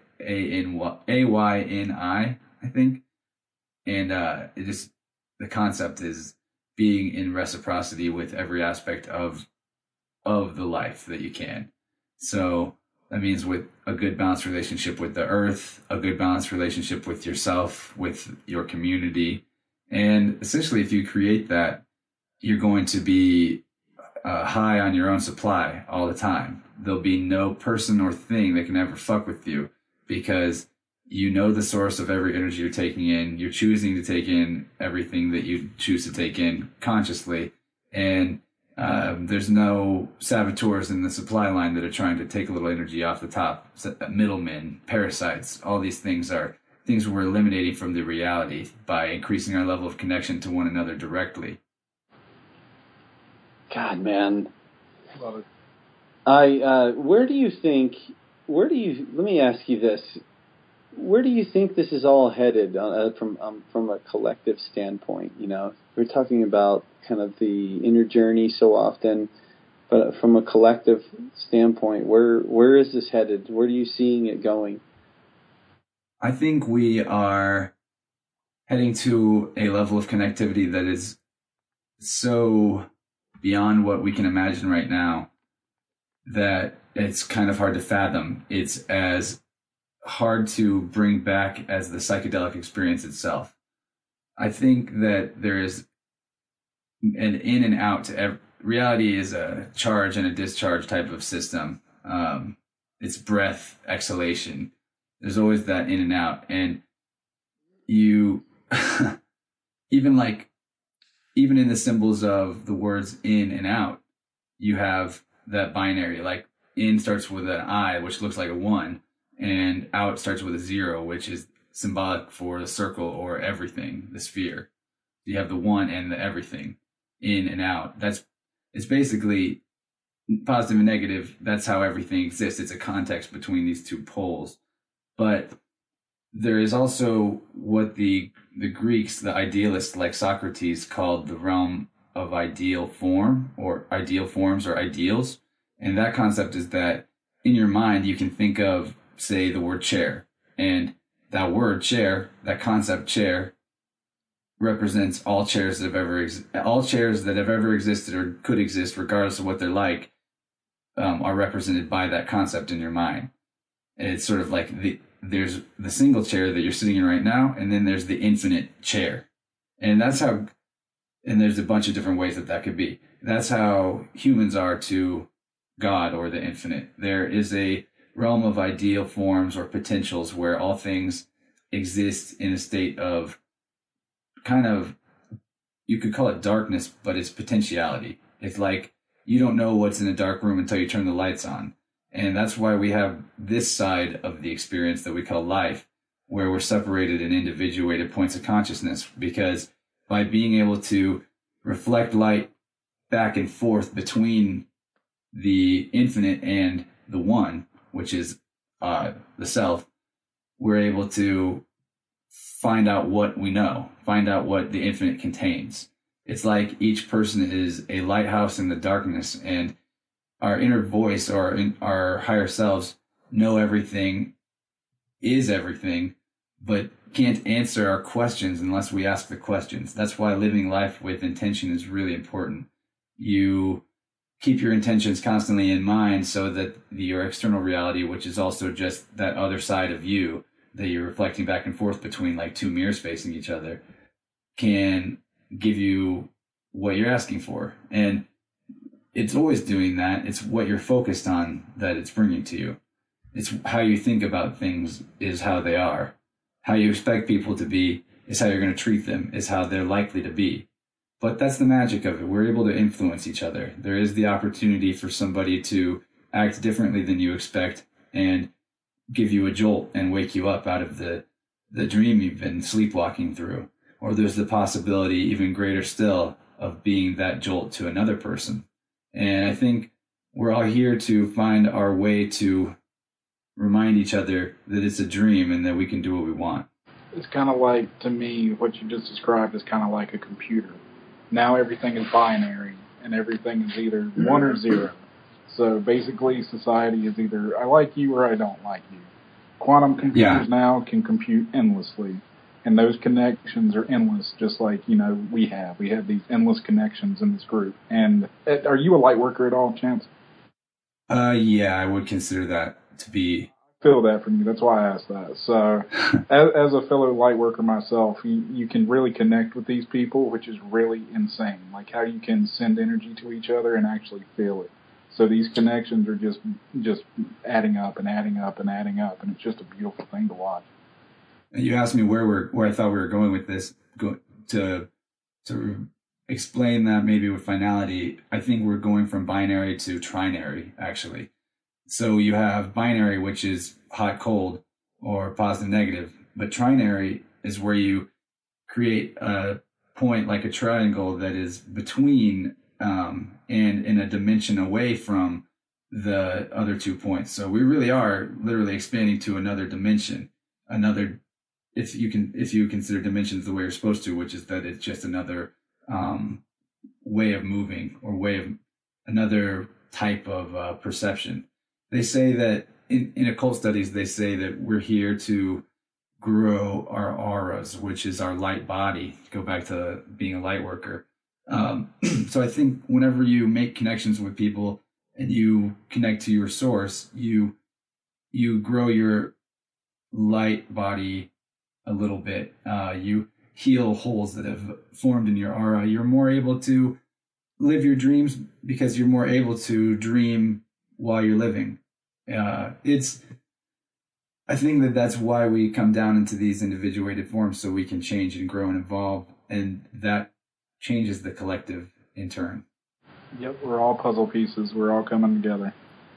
Ayni, I think. And the concept is being in reciprocity with every aspect of the life that you can. So that means with a good balanced relationship with the earth, a good balanced relationship with yourself, with your community. And essentially, if you create that, you're going to be high on your own supply all the time. There'll be no person or thing that can ever fuck with you, because you know the source of every energy you're taking in. You're choosing to take in everything that you choose to take in consciously. And there's no saboteurs in the supply line that are trying to take a little energy off the top. Middlemen, parasites, all these things are things we're eliminating from the reality by increasing our level of connection to one another directly. God, man. Love it. Let me ask you this. Where do you think this is all headed from a collective standpoint? We're talking about kind of the inner journey so often, but from a collective standpoint, where is this headed? Where are you seeing it going? I think we are heading to a level of connectivity that is so beyond what we can imagine right now that it's kind of hard to fathom. It's as hard to bring back as the psychedelic experience itself. I think that there is an in and out to reality is a charge and a discharge type of system. It's breath, exhalation. There's always that in and out. And you, even in the symbols of the words in and out, you have that binary. Like in starts with an I, which looks like a 1, and out starts with a 0, which is symbolic for the circle or everything, the sphere. You have the 1 and the everything, in and out. It's basically positive and negative. That's how everything exists. It's a context between these two poles. But there is also what the Greeks, the idealists like Socrates, called the realm of ideal form, or ideal forms, or ideals. And that concept is that in your mind, you can think of, say, the word chair. And that word chair, that concept chair, represents all chairs that have ever existed or could exist, regardless of what they're like, are represented by that concept in your mind. And it's sort of like there's the single chair that you're sitting in right now, and then there's the infinite chair. And that's how, and there's a bunch of different ways that could be. That's how humans are to God or the infinite. There is a realm of ideal forms or potentials where all things exist in a state of kind of, you could call it darkness, but it's potentiality. It's like you don't know what's in a dark room until you turn the lights on. And that's why we have this side of the experience that we call life, where we're separated and individuated points of consciousness, because by being able to reflect light back and forth between the infinite and the one, which is the self, we're able to find out what we know, find out what the infinite contains. It's like each person is a lighthouse in the darkness, and our inner voice or our higher selves know everything, is everything, but can't answer our questions unless we ask the questions. That's why living life with intention is really important. You keep your intentions constantly in mind so that your external reality, which is also just that other side of you that you're reflecting back and forth between, like two mirrors facing each other, can give you what you're asking for. And it's always doing that. It's what you're focused on that it's bringing to you. It's how you think about things is how they are. How you expect people to be is how you're going to treat them, is how they're likely to be. But that's the magic of it. We're able to influence each other. There is the opportunity for somebody to act differently than you expect and give you a jolt and wake you up out of the dream you've been sleepwalking through. Or there's the possibility, even greater still, of being that jolt to another person. And I think we're all here to find our way to remind each other that it's a dream and that we can do what we want. It's kind of like, to me, what you just described is kind of like a computer. Now everything is binary, and everything is either 1 or 0. So basically, society is either I like you or I don't like you. Quantum computers now can compute endlessly, and those connections are endless, just like, we have. We have these endless connections in this group. And are you a light worker at all, Chance? Yeah, I would consider that to be. I feel that from you. That's why I asked that. So, as a fellow light worker myself, you can really connect with these people, which is really insane. Like how you can send energy to each other and actually feel it. So these connections are just adding up and adding up and adding up, and it's just a beautiful thing to watch. You asked me where I thought we were going with this. To explain that maybe with finality, I think we're going from binary to trinary, actually. So you have binary, which is hot, cold, or positive, negative. But trinary is where you create a point like a triangle that is between and in a dimension away from the other 2 points. So we really are literally expanding to another dimension, another, if you consider dimensions the way you're supposed to, which is that it's just another way of moving or another type of perception. They say that in occult studies, they say that we're here to grow our auras, which is our light body, to go back to being a light worker. So I think whenever you make connections with people and you connect to your source, you grow your light body a little bit. You heal holes that have formed in your aura. You're more able to live your dreams because you're more able to dream while you're living. I think that's why we come down into these individuated forms, so we can change and grow and evolve, and that changes the collective in turn. Yep, we're all puzzle pieces. We're all coming together.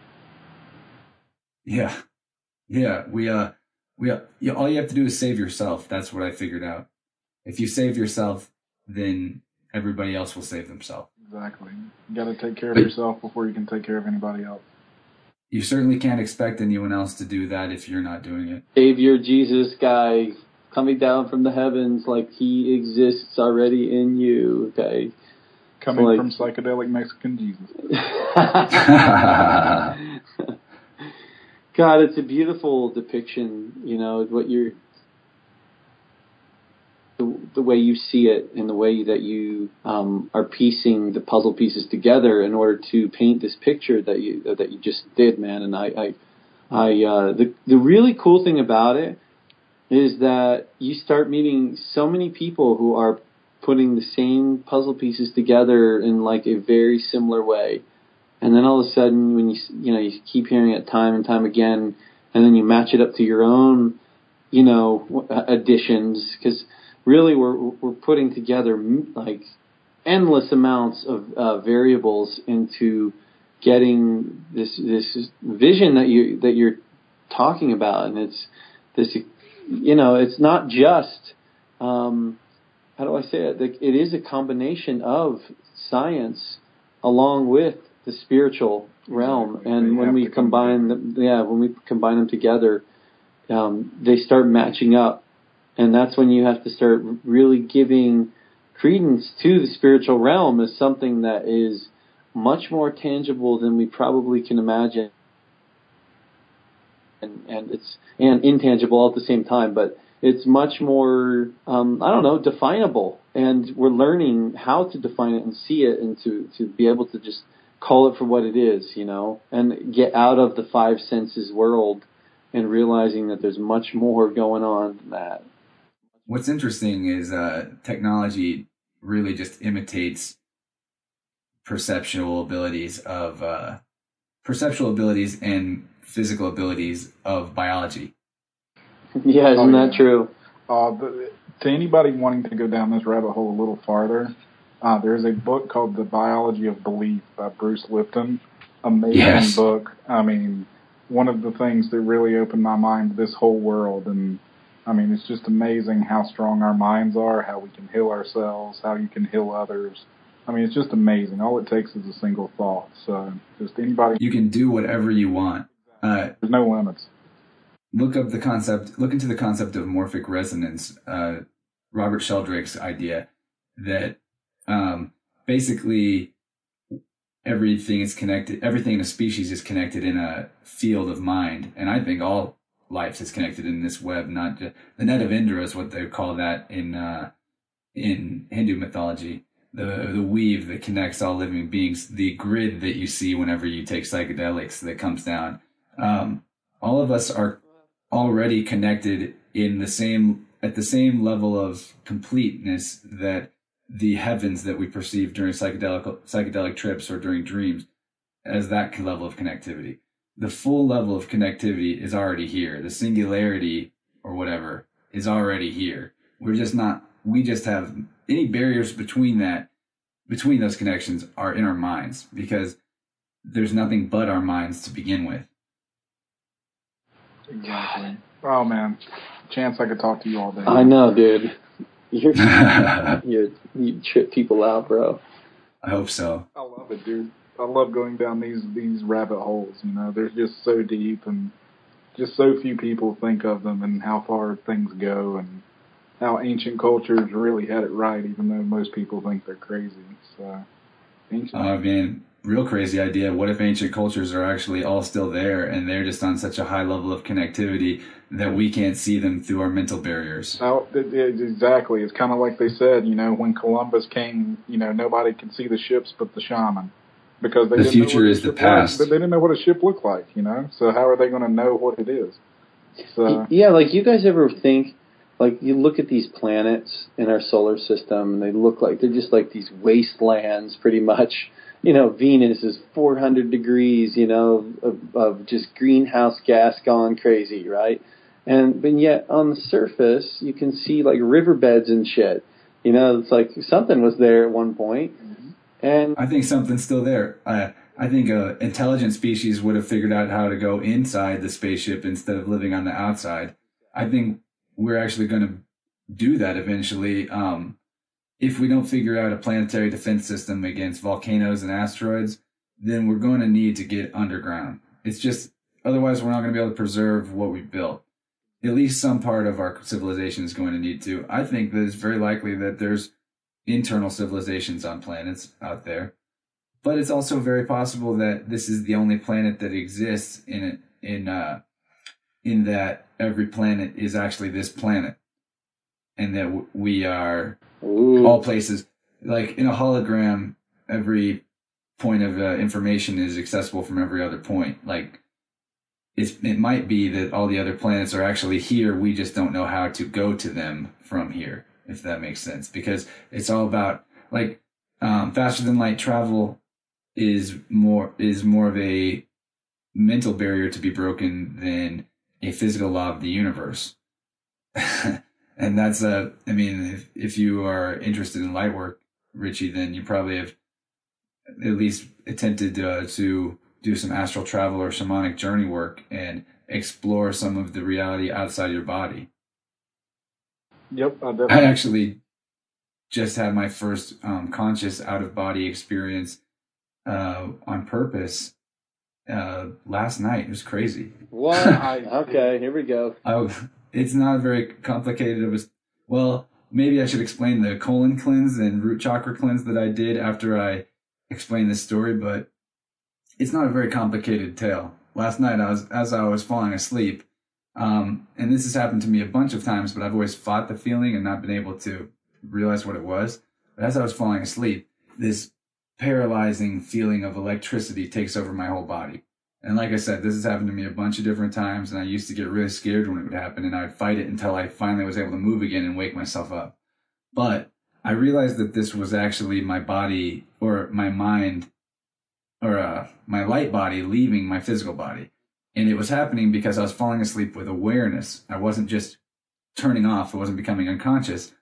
Yeah. All you have to do is save yourself. That's what I figured out. If you save yourself, then everybody else will save themselves. Exactly. You got to take care of yourself before you can take care of anybody else. You certainly can't expect anyone else to do that if you're not doing it. Savior Jesus guy coming down from the heavens, like he exists already in you, okay? Coming from psychedelic Mexican Jesus. God, it's a beautiful depiction, what the way you see it and the way that you are piecing the puzzle pieces together in order to paint this picture that you just did, man. And the really cool thing about it is that you start meeting so many people who are putting the same puzzle pieces together in like a very similar way. And then all of a sudden, when you keep hearing it time and time again, and then you match it up to your own, additions, because really we're putting together like endless amounts of variables into getting this vision that you're talking about, and it's this, it's not just how do I say it? It is a combination of science along with the spiritual realm, and when we combine them together, they start matching up, and that's when you have to start really giving credence to the spiritual realm as something that is much more tangible than we probably can imagine, and it's intangible all at the same time, but it's much more definable, and we're learning how to define it and see it, and to be able to just call it for what it is, and get out of the five senses world and realizing that there's much more going on than that. What's interesting is technology really just imitates perceptual abilities and physical abilities of biology. Yeah, isn't that true? To anybody wanting to go down this rabbit hole a little farther, there's a book called The Biology of Belief by Bruce Lipton. Amazing book. I mean, one of the things that really opened my mind to this whole world. And, I mean, it's just amazing how strong our minds are, how we can heal ourselves, how you can heal others. I mean, it's just amazing. All it takes is a single thought. So just anybody... You can do whatever you want. There's no limits. Look into the concept of morphic resonance, Robert Sheldrake's idea that basically everything in a species is connected in a field of mind. And I think all life is connected in this web, not just the net of Indra is what they call that in Hindu mythology. The weave that connects all living beings, the grid that you see whenever you take psychedelics that comes down. All of us are already connected at the same level of completeness that the heavens that we perceive during psychedelic trips or during dreams, as that level of connectivity. The full level of connectivity is already here. The singularity or whatever is already here. We just have any barriers between those connections are in our minds, because there's nothing but our minds to begin with. Exactly. Oh man, Chance, I could talk to you all day. I know, dude. You trip people out, bro. I hope so. I love it, dude. I love going down these rabbit holes. They're just so deep, and just so few people think of them, and how far things go, and how ancient cultures really had it right, even though most people think they're crazy. So, man, real crazy idea. What if ancient cultures are actually all still there, and they're just on such a high level of connectivity that we can't see them through our mental barriers? Oh, exactly. It's kind of like they said, when Columbus came, nobody could see the ships but the shaman, because the future is the past. But they didn't know what a ship looked like, So how are they going to know what it is? So yeah, like, you guys ever think, like you look at these planets in our solar system, and they look like they're just like these wastelands, pretty much. You know, Venus is 400 degrees, you know, of just greenhouse gas gone crazy, right? But yet on the surface, you can see like riverbeds and shit. You know, it's like something was there at one point. And I think something's still there. I think an intelligent species would have figured out how to go inside the spaceship instead of living on the outside. I think we're actually going to do that eventually. If we don't figure out a planetary defense system against volcanoes and asteroids, then we're going to need to get underground. It's just, otherwise we're not going to be able to preserve what we built. At least some part of our civilization is going to need to. I think that it's very likely that there's internal civilizations on planets out there. But it's also very possible that this is the only planet that exists in that every planet is actually this planet. And that we are all places. Like in a hologram, every point of information is accessible from every other point. Like it might be that all the other planets are actually here. We just don't know how to go to them from here, if that makes sense. Because it's all about like faster than light travel is more of a mental barrier to be broken than a physical law of the universe. And that's if you are interested in light work, Richie, then you probably have at least attempted to do some astral travel or shamanic journey work and explore some of the reality outside your body. Yep, I actually just had my first conscious out-of-body experience on purpose last night. It was crazy. What? Okay, here we go. It's not very complicated. It was, well, maybe I should explain the colon cleanse and root chakra cleanse that I did after I explain this story, but it's not a very complicated tale. Last night, as I was falling asleep, and this has happened to me a bunch of times, but I've always fought the feeling and not been able to realize what it was. But as I was falling asleep, this paralyzing feeling of electricity takes over my whole body. And like I said, this has happened to me a bunch of different times, and I used to get really scared when it would happen, and I'd fight it until I finally was able to move again and wake myself up. But I realized that this was actually my body, or my mind, or my light body leaving my physical body. And it was happening because I was falling asleep with awareness. I wasn't just turning off. I wasn't becoming unconscious.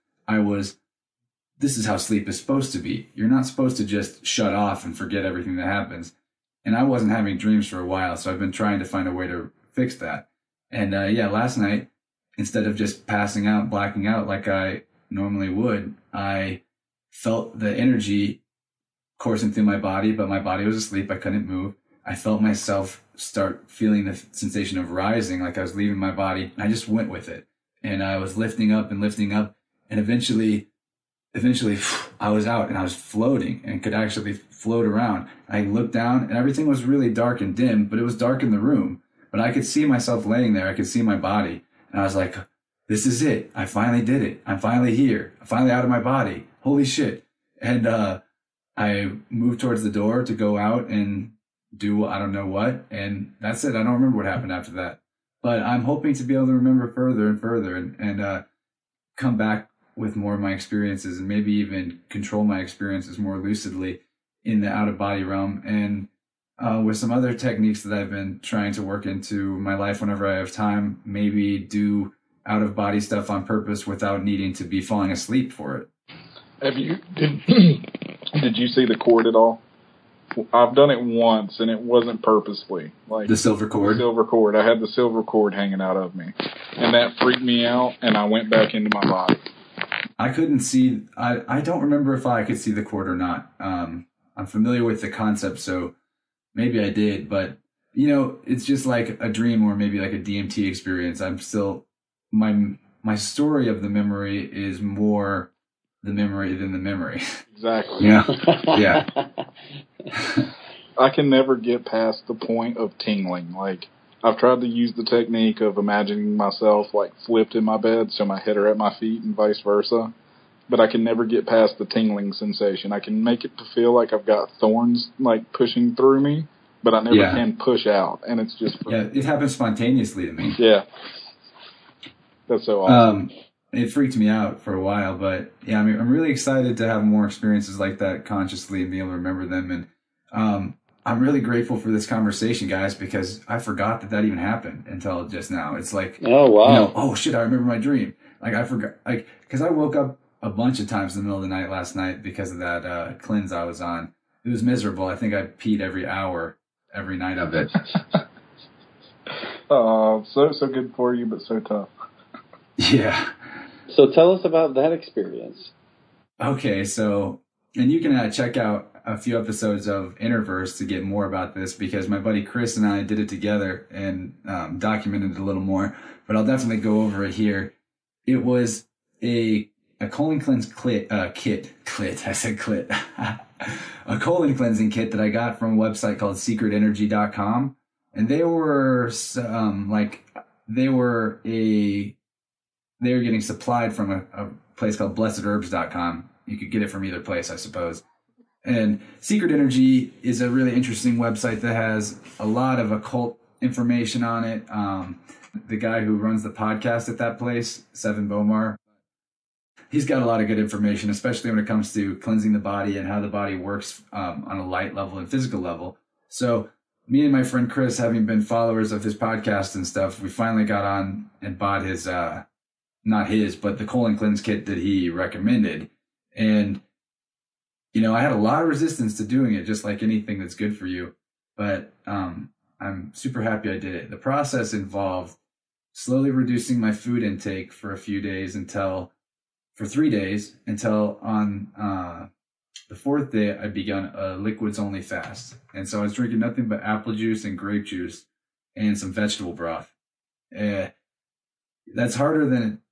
This is how sleep is supposed to be. You're not supposed to just shut off and forget everything that happens. And I wasn't having dreams for a while, so I've been trying to find a way to fix that. And last night, instead of just passing out, blacking out like I normally would, I felt the energy coursing through my body, but my body was asleep. I couldn't move. I felt myself start feeling the sensation of rising, like I was leaving my body. And I just went with it. And I was lifting up. And eventually I was out and I was floating and could actually float around. I looked down and everything was really dark and dim, but it was dark in the room. But I could see myself laying there. I could see my body. And I was like, this is it. I finally did it. I'm finally here. I'm finally out of my body. Holy shit. And I moved towards the door to go out and do I don't know what. And that's it. I don't remember what happened after that. But I'm hoping to be able to remember further and further and come back with more of my experiences and maybe even control my experiences more lucidly in the out-of-body realm, and with some other techniques that I've been trying to work into my life whenever I have time, maybe do out-of-body stuff on purpose without needing to be falling asleep for it. Did you see the cord at all? I've done it once, and it wasn't purposely. Like the silver cord? The silver cord. I had the silver cord hanging out of me, and that freaked me out, and I went back into my body. I couldn't see, I don't remember if I could see the cord or not. I'm familiar with the concept, so maybe I did, but it's just like a dream or maybe like a DMT experience. I'm still, my story of the memory is more the memory than the memory. Exactly. Yeah. I can never get past the point of tingling. Like, I've tried to use the technique of imagining myself like flipped in my bed so my head are at my feet and vice versa. But I can never get past the tingling sensation. I can make it to feel like I've got thorns like pushing through me, but I never can push out. And it's just... Yeah, it happens spontaneously to me. Yeah. That's so awesome. it freaked me out for a while, but yeah, I mean, I'm really excited to have more experiences like that consciously and be able to remember them. And I'm really grateful for this conversation, guys, because I forgot that even happened until just now. It's like, oh wow, oh shit, I remember my dream. Like I forgot, like, because I woke up a bunch of times in the middle of the night last night because of that cleanse I was on. It was miserable. I think I peed every hour, every night of it. So good for you, but so tough. Yeah. So tell us about that experience. Okay, so, and you can check out a few episodes of Interverse to get more about this, because my buddy Chris and I did it together and documented it a little more, but I'll definitely go over it here. It was a colon cleanse kit. I said clit. A colon cleansing kit that I got from a website called secretenergy.com. And they were they were getting supplied from a place called blessedherbs.com. You could get it from either place, I suppose. And Secret Energy is a really interesting website that has a lot of occult information on it. The guy who runs the podcast at that place, Seven Bomar, he's got a lot of good information, especially when it comes to cleansing the body and how the body works on a light level and physical level. So me and my friend Chris, having been followers of his podcast and stuff, we finally got on and bought his, not his, but the colon cleanse kit that he recommended. And, you know, I had a lot of resistance to doing it, just like anything that's good for you. But I'm super happy I did it. The process involved slowly reducing my food intake for 3 days until on the fourth day I began a liquids only fast. And so I was drinking nothing but apple juice and grape juice and some vegetable broth. That's harder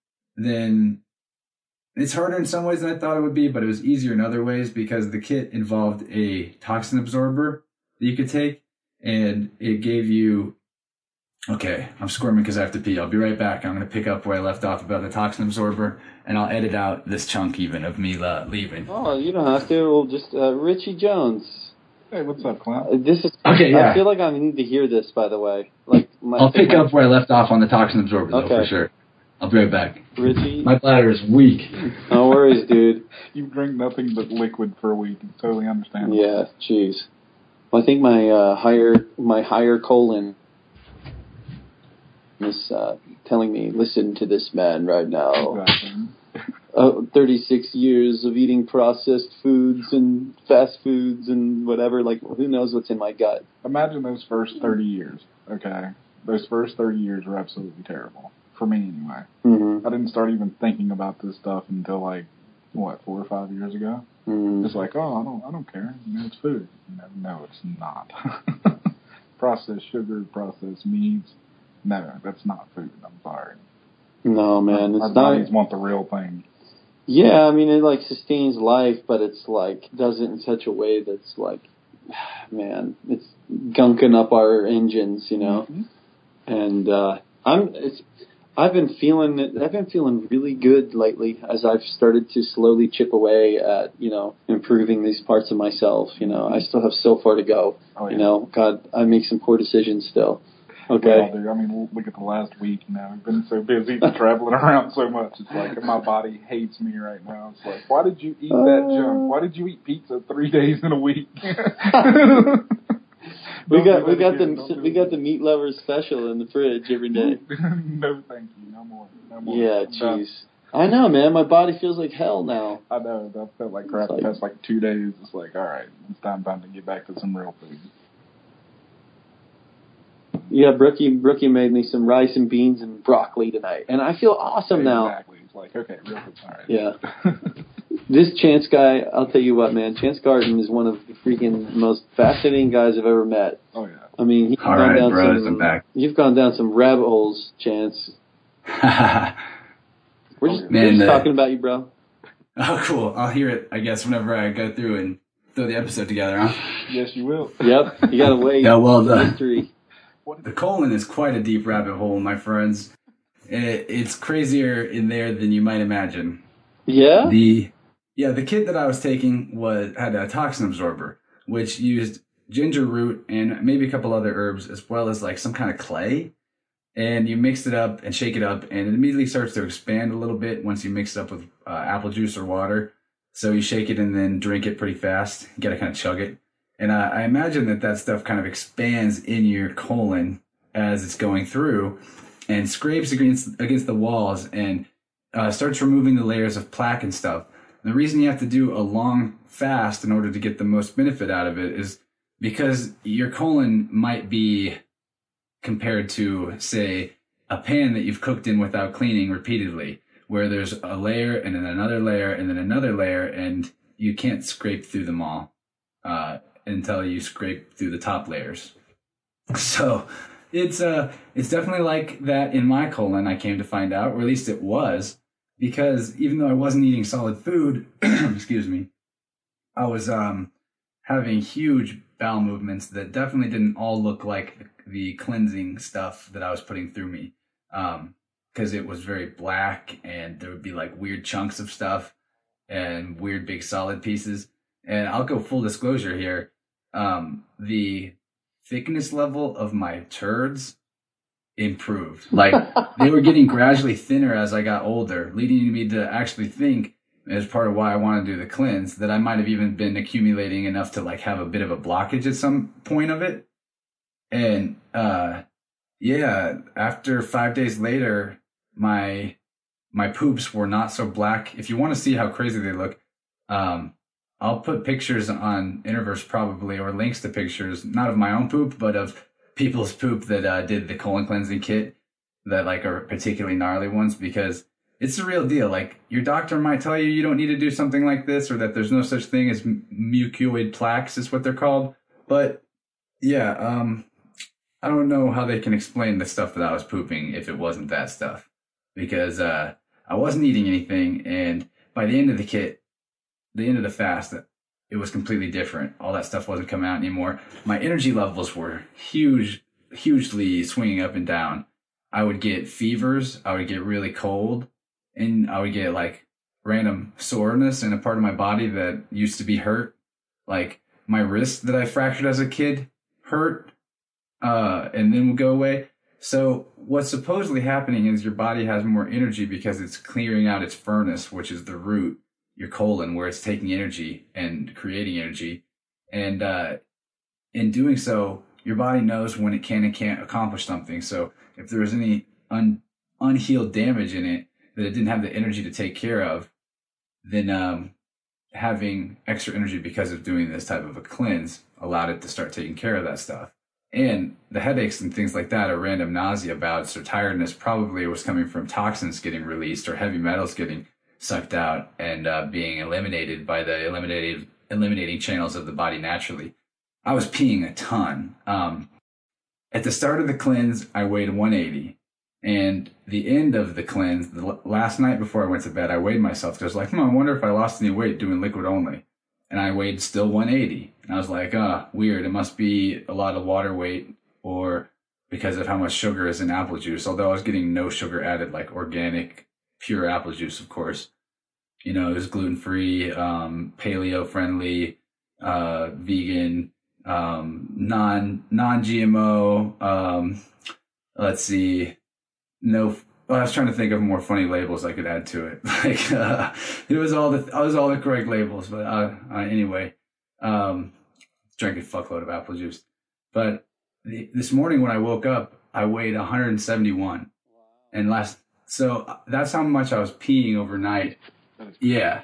it's harder in some ways than I thought it would be, but it was easier in other ways because the kit involved a toxin absorber that you could take, and it gave you, okay, I'm squirming because I have to pee. I'll be right back. I'm going to pick up where I left off about the toxin absorber, and I'll edit out this chunk even of me leaving. Oh, you don't have to. We'll just, Richie Jones. Hey, what's up, Clint? This is okay. Yeah. I feel like I need to hear this. By the way, like I'll pick up where I left off on the toxin absorber, though, for sure. I'll be right back. Richie, my bladder is weak. No worries, dude. You drink nothing but liquid for a week. It's totally understandable. Yeah, jeez. Well, I think my higher colon is telling me, listen to this man right now. Exactly. 36 years of eating processed foods and fast foods and whatever. Like, who knows what's in my gut? Imagine those first 30 years, okay? Those first 30 years were absolutely terrible. For me, anyway. Mm-hmm. I didn't start even thinking about this stuff until, 4 or 5 years ago. Mm-hmm. It's like, oh, I don't care. You know, it's food. You know, no, it's not. Processed sugar, processed meats. No, that's not food. I'm sorry. No, man, it's Our not. bodies want the real thing. Yeah, I mean, it sustains life, but it's does it in such a way that's man, it's gunking up our engines, you know. Mm-hmm. And I've been feeling really good lately as I've started to slowly chip away at, improving these parts of myself. I still have so far to go. Oh, yeah. God, I make some poor decisions still. Okay. Well, I mean, look at the last week. We've been so busy traveling around so much. It's like my body hates me right now. It's like, why did you eat that junk? Why did you eat pizza 3 days in a week? We got the meat lovers special in the fridge every day. No, thank you. No more. Yeah, jeez. I know, man. My body feels like hell now. I know. That felt like crap the past 2 days. It's like, all right, it's time to get back to some real food. Yeah, Brookie made me some rice and beans and broccoli tonight, and I feel awesome now. Exactly. It's like, okay, real food. All right. Yeah. This Chance guy, I'll tell you what, man. Chance Garden is one of the freaking most fascinating guys I've ever met. Oh, yeah. I mean, you've gone down some rabbit holes, Chance. We're just talking about you, bro. Oh, cool. I'll hear it, I guess, whenever I go through and throw the episode together, huh? Yes, you will. Yep. You got to wait. Yeah, well, history. The colon is quite a deep rabbit hole, my friends. It's crazier in there than you might imagine. Yeah? The kit that I was taking had a toxin absorber, which used ginger root and maybe a couple other herbs, as well as some kind of clay. and you mix it up and shake it up, and it immediately starts to expand a little bit once you mix it up with apple juice or water. So you shake it and then drink it pretty fast. You got to kind of chug it. And I imagine that stuff kind of expands in your colon as it's going through and scrapes against the walls and starts removing the layers of plaque and stuff. And the reason you have to do a long fast in order to get the most benefit out of it is because your colon might be compared to, say, a pan that you've cooked in without cleaning repeatedly, where there's a layer and then another layer and then another layer, and you can't scrape through them all until you scrape through the top layers. So it's definitely like that in my colon, I came to find out, or at least it was, because even though I wasn't eating solid food, excuse me, I was having huge bowel movements that definitely didn't all look like the cleansing stuff that I was putting through me, because it was very black and there would be like weird chunks of stuff and weird big solid pieces. And I'll go full disclosure here. The thickness level of my turds improved. Like they were getting gradually thinner as I got older, leading me to actually think, as part of why I want to do the cleanse, that I might have even been accumulating enough to like have a bit of a blockage at some point of it. And yeah, after 5 days later, my poops were not so black. If you want to see how crazy they look, I'll put pictures on Interverse probably, or links to pictures, not of my own poop, but of people's poop that did the colon cleansing kit, that like are particularly gnarly ones, because it's a real deal. Like your doctor might tell you don't need to do something like this, or that there's no such thing as mucoid plaques is what they're called. But yeah, I don't know how they can explain the stuff that I was pooping if it wasn't that stuff, because I wasn't eating anything. And by the end of the kit, the end of the fast, it was completely different. All that stuff wasn't coming out anymore. My energy levels were hugely swinging up and down. I would get fevers. I would get really cold, and I would get like random soreness in a part of my body that used to be hurt. Like my wrist that I fractured as a kid hurt, and then would go away. So what's supposedly happening is your body has more energy because it's clearing out its furnace, which is the root, your colon, where it's taking energy and creating energy. And in doing so, your body knows when it can and can't accomplish something. So if there was any unhealed damage in it that it didn't have the energy to take care of, then having extra energy because of doing this type of a cleanse allowed it to start taking care of that stuff. And the headaches and things like that, or random nausea bouts or tiredness, probably was coming from toxins getting released or heavy metals getting sucked out and being eliminated by the eliminating channels of the body naturally. I was peeing a ton. At the start of the cleanse, I weighed 180. And the end of the cleanse, the last night before I went to bed, I weighed myself because I was like, I wonder if I lost any weight doing liquid only. And I weighed still 180. And I was like, weird. It must be a lot of water weight, or because of how much sugar is in apple juice. Although I was getting no sugar added, like organic, pure apple juice, of course. You know, it was gluten-free, paleo-friendly, vegan, non-GMO, let's see, no, I was trying to think of more funny labels I could add to it. Like, it was all the correct labels, but anyway, drank a fuckload of apple juice. But this morning when I woke up, I weighed 171. And so that's how much I was peeing overnight. Yeah.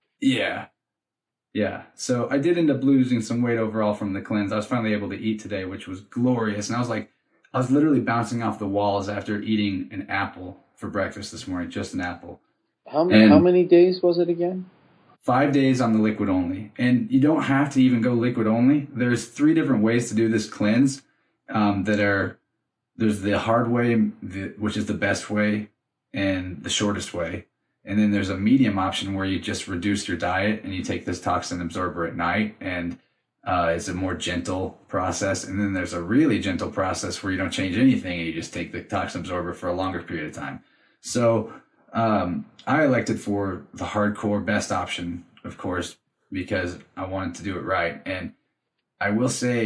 So I did end up losing some weight overall from the cleanse. I was finally able to eat today, which was glorious. And I was literally bouncing off the walls after eating an apple for breakfast this morning, just an apple. How many days was it again? 5 days on the liquid only. And you don't have to even go liquid only. There's 3 different ways to do this cleanse. There's the hard way, which is the best way, and the shortest way. And then there's a medium option where you just reduce your diet and you take this toxin absorber at night, and it's a more gentle process. And then there's a really gentle process where you don't change anything and you just take the toxin absorber for a longer period of time. So I elected for the hardcore best option, of course, because I wanted to do it right. And I will say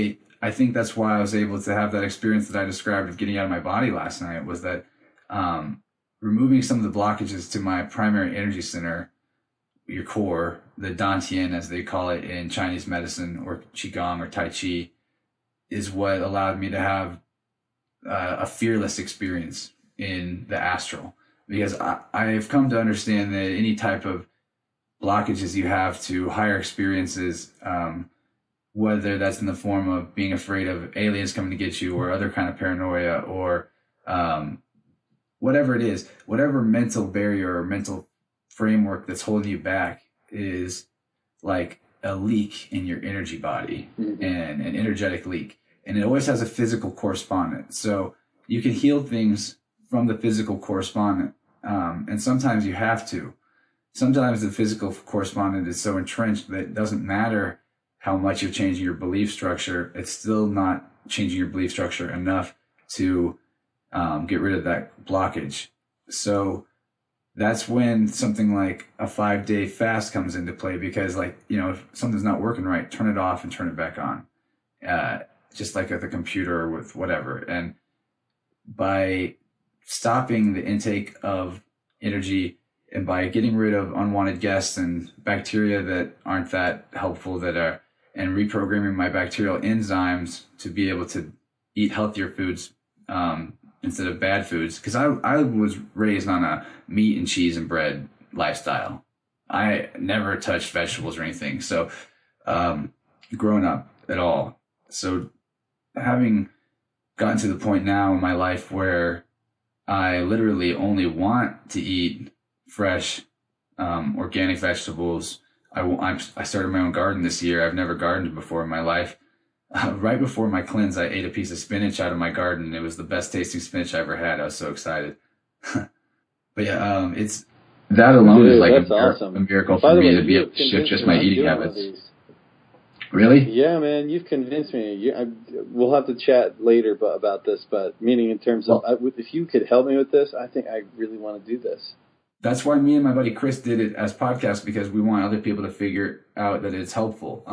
I think that's why I was able to have that experience that I described of getting out of my body last night, was that removing some of the blockages to my primary energy center, your core, the Dantian, as they call it in Chinese medicine, or Qigong or Tai Chi, is what allowed me to have a fearless experience in the astral. Because I've come to understand that any type of blockages you have to higher experiences, whether that's in the form of being afraid of aliens coming to get you, or other kind of paranoia, or whatever it is, whatever mental barrier or mental framework that's holding you back, is like a leak in your energy body, and an energetic leak. And it always has a physical correspondent. So you can heal things from the physical correspondent. And sometimes you have to. Sometimes the physical correspondent is so entrenched that it doesn't matter how much you're changing your belief structure. It's still not changing your belief structure enough to get rid of that blockage. So that's when something like a 5-day fast comes into play, because, like, you know, if something's not working right, turn it off and turn it back on. Just like at the computer or with whatever. And by stopping the intake of energy, and by getting rid of unwanted guests and bacteria that aren't that helpful, and reprogramming my bacterial enzymes to be able to eat healthier foods instead of bad foods. Because I was raised on a meat and cheese and bread lifestyle. I never touched vegetables or anything. So growing up at all. So having gotten to the point now in my life where I literally only want to eat fresh, organic vegetables. I started my own garden this year. I've never gardened before in my life. Right before my cleanse, I ate a piece of spinach out of my garden. It was the best tasting spinach I ever had. I was so excited. But yeah, it's that alone is like a miracle for me to be able to shift just my eating habits. Really? Yeah, man, you've convinced me. We'll have to chat later about this, but meaning in terms of, if you could help me with this, I think I really want to do this. That's why me and my buddy Chris did it as podcasts, because we want other people to figure out that it's helpful.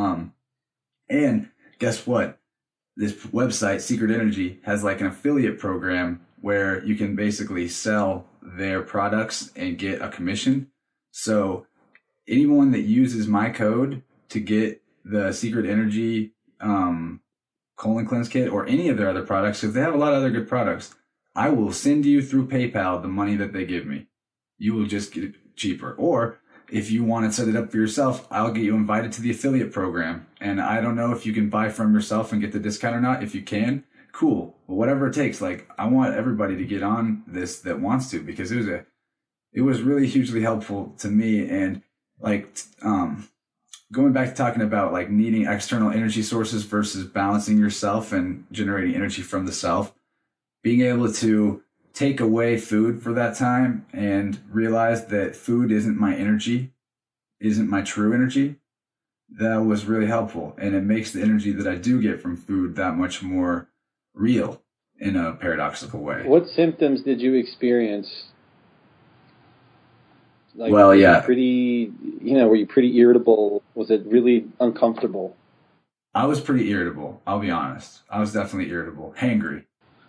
And guess what? This website, Secret Energy, has like an affiliate program where you can basically sell their products and get a commission. So anyone that uses my code to get the Secret Energy colon cleanse kit, or any of their other products, if they have a lot of other good products, I will send you through PayPal the money that they give me. You will just get it cheaper. Or if you want to set it up for yourself, I'll get you invited to the affiliate program. And I don't know if you can buy from yourself and get the discount or not. If you can, cool. But whatever it takes, like, I want everybody to get on this that wants to, because it was really hugely helpful to me. And like, going back to talking about like needing external energy sources versus balancing yourself and generating energy from the self, being able to take away food for that time and realize that food isn't my energy, isn't my true energy, that was really helpful. And it makes the energy that I do get from food that much more real in a paradoxical way. What symptoms did you experience? Like, well, yeah. Were you pretty irritable? Was it really uncomfortable? I was pretty irritable. I'll be honest. I was definitely irritable. Hangry.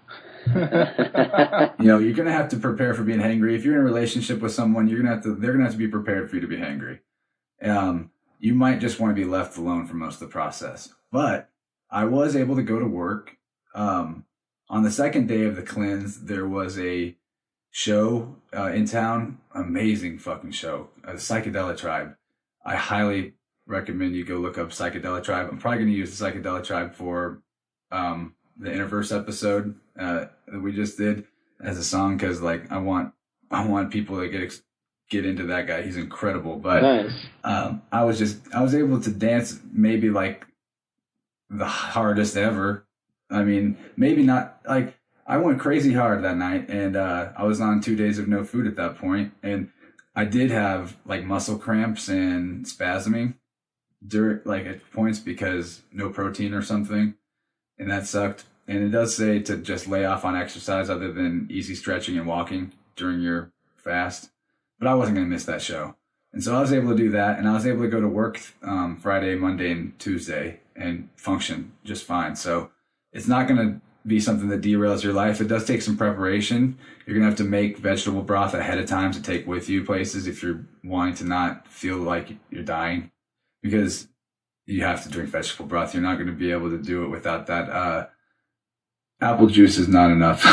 You're going to have to prepare for being hangry. If you're in a relationship with someone, they're going to have to be prepared for you to be hangry. You might just want to be left alone for most of the process. But I was able to go to work. On the second day of the cleanse, there was a show in town. Amazing fucking show. The Psychedelic Tribe. I highly recommend you go look up Psychedelic Tribe. I'm probably going to use the Psychedelic Tribe for the Interverse episode that we just did as a song, because like I want people to get into that guy. He's incredible. But nice. I was able to dance maybe like the hardest ever. I mean, maybe not, like, I went crazy hard that night, and I was on 2 days of no food at that point, and I did have like muscle cramps and spasming at points because no protein or something, and that sucked. And it does say to just lay off on exercise other than easy stretching and walking during your fast, but I wasn't going to miss that show. And so I was able to do that, and I was able to go to work Friday, Monday, and Tuesday and function just fine. So it's not going to be something that derails your life. It does take some preparation. You're going to have to make vegetable broth ahead of time to take with you places if you're wanting to not feel like you're dying, because you have to drink vegetable broth. You're not going to be able to do it without that. Apple juice is not enough.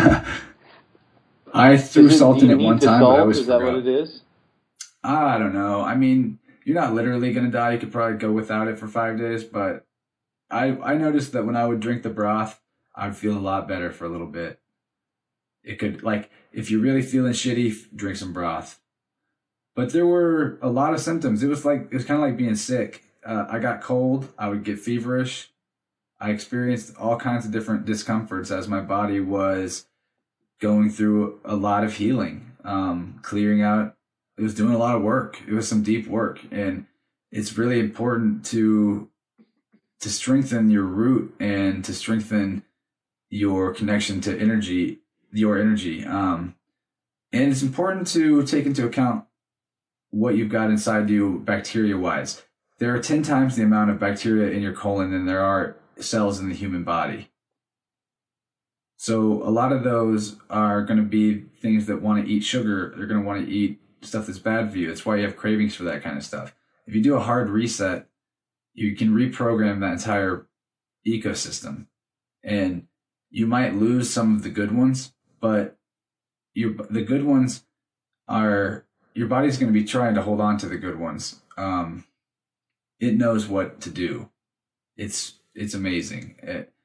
I threw salt in it one time, but I always forgot. Is that what it is? I don't know. I mean, you're not literally going to die. You could probably go without it for 5 days, but I noticed that when I would drink the broth, I would feel a lot better for a little bit. It could, like, if you're really feeling shitty, drink some broth. But there were a lot of symptoms. It was kind of like being sick. I got cold. I would get feverish. I experienced all kinds of different discomforts as my body was going through a lot of healing, clearing out. It was doing a lot of work. It was some deep work. And it's really important to strengthen your root and to strengthen your connection to energy, your energy. And it's important to take into account what you've got inside you bacteria-wise. There are 10 times the amount of bacteria in your colon than there are cells in the human body. So a lot of those are going to be things that want to eat sugar. They're going to want to eat stuff that's bad for you. That's why you have cravings for that kind of stuff. If you do a hard reset, you can reprogram that entire ecosystem. And you might lose some of the good ones, but the good ones are, your body's going to be trying to hold on to the good ones. It knows what to do. It's amazing.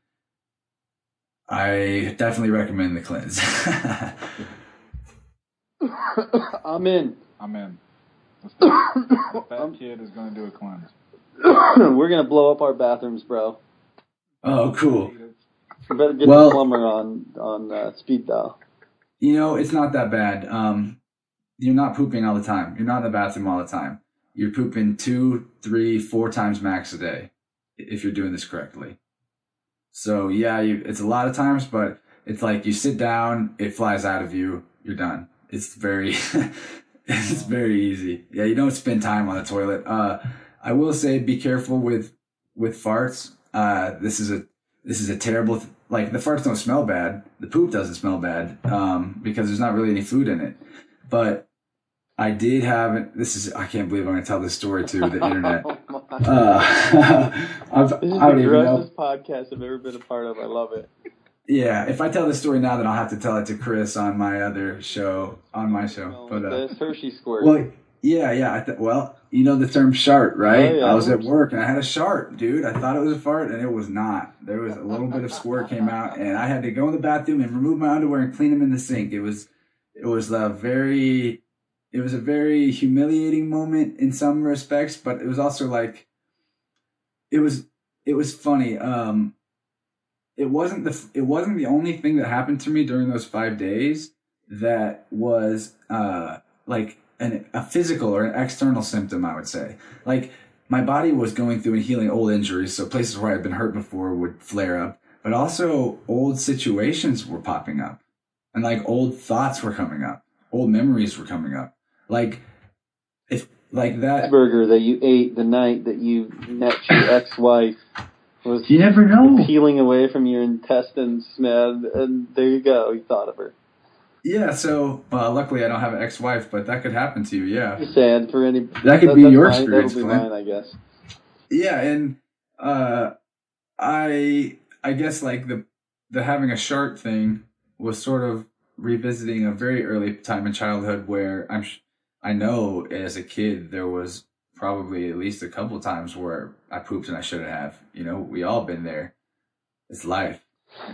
I definitely recommend the cleanse. I'm in. The fat kid is going to do a cleanse. We're going to blow up our bathrooms, bro. Oh, cool. We better get the plumber on speed dial. You know, it's not that bad. You're not pooping all the time. You're not in the bathroom all the time. You're pooping 2, 3, 4 times max a day if you're doing this correctly. So yeah, it's a lot of times, but it's like you sit down, it flies out of you, you're done. It's very, it's very easy. Yeah, you don't spend time on the toilet. I will say, be careful with farts. This is a terrible. Like, the farts don't smell bad. The poop doesn't smell bad because there's not really any food in it. But I did have I can't believe I'm going to tell this story to the internet. This is the grossest podcast I've ever been a part of. I love it. Yeah, if I tell this story now, then I'll have to tell it to Chris on my other show, But this Hershey squirt. Well, yeah. Well, you know the term shart, right? Oh, yeah. I was at work and I had a shart, dude. I thought it was a fart and it was not. There was a little bit of squirt came out and I had to go in the bathroom and remove my underwear and clean them in the sink. It was a very humiliating moment in some respects, but it was also like, it was funny. It wasn't the only thing that happened to me during those 5 days that was like a physical or an external symptom, I would say. Like, my body was going through and healing old injuries, so places where I'd been hurt before would flare up, but also old situations were popping up, and like old thoughts were coming up, old memories were coming up. Like, if like that burger that you ate the night that you met your ex-wife was, you never know, peeling away from your intestines, man, and there you go, you thought of her. Yeah, so luckily I don't have an ex-wife, but that could happen to you. Yeah, sad for any. That could be your experience, That'll be mine, I guess. Yeah, and I guess like the having a shart thing was sort of revisiting a very early time in childhood where I know as a kid there was probably at least a couple of times where I pooped and I shouldn't have. You know, we all been there. It's life.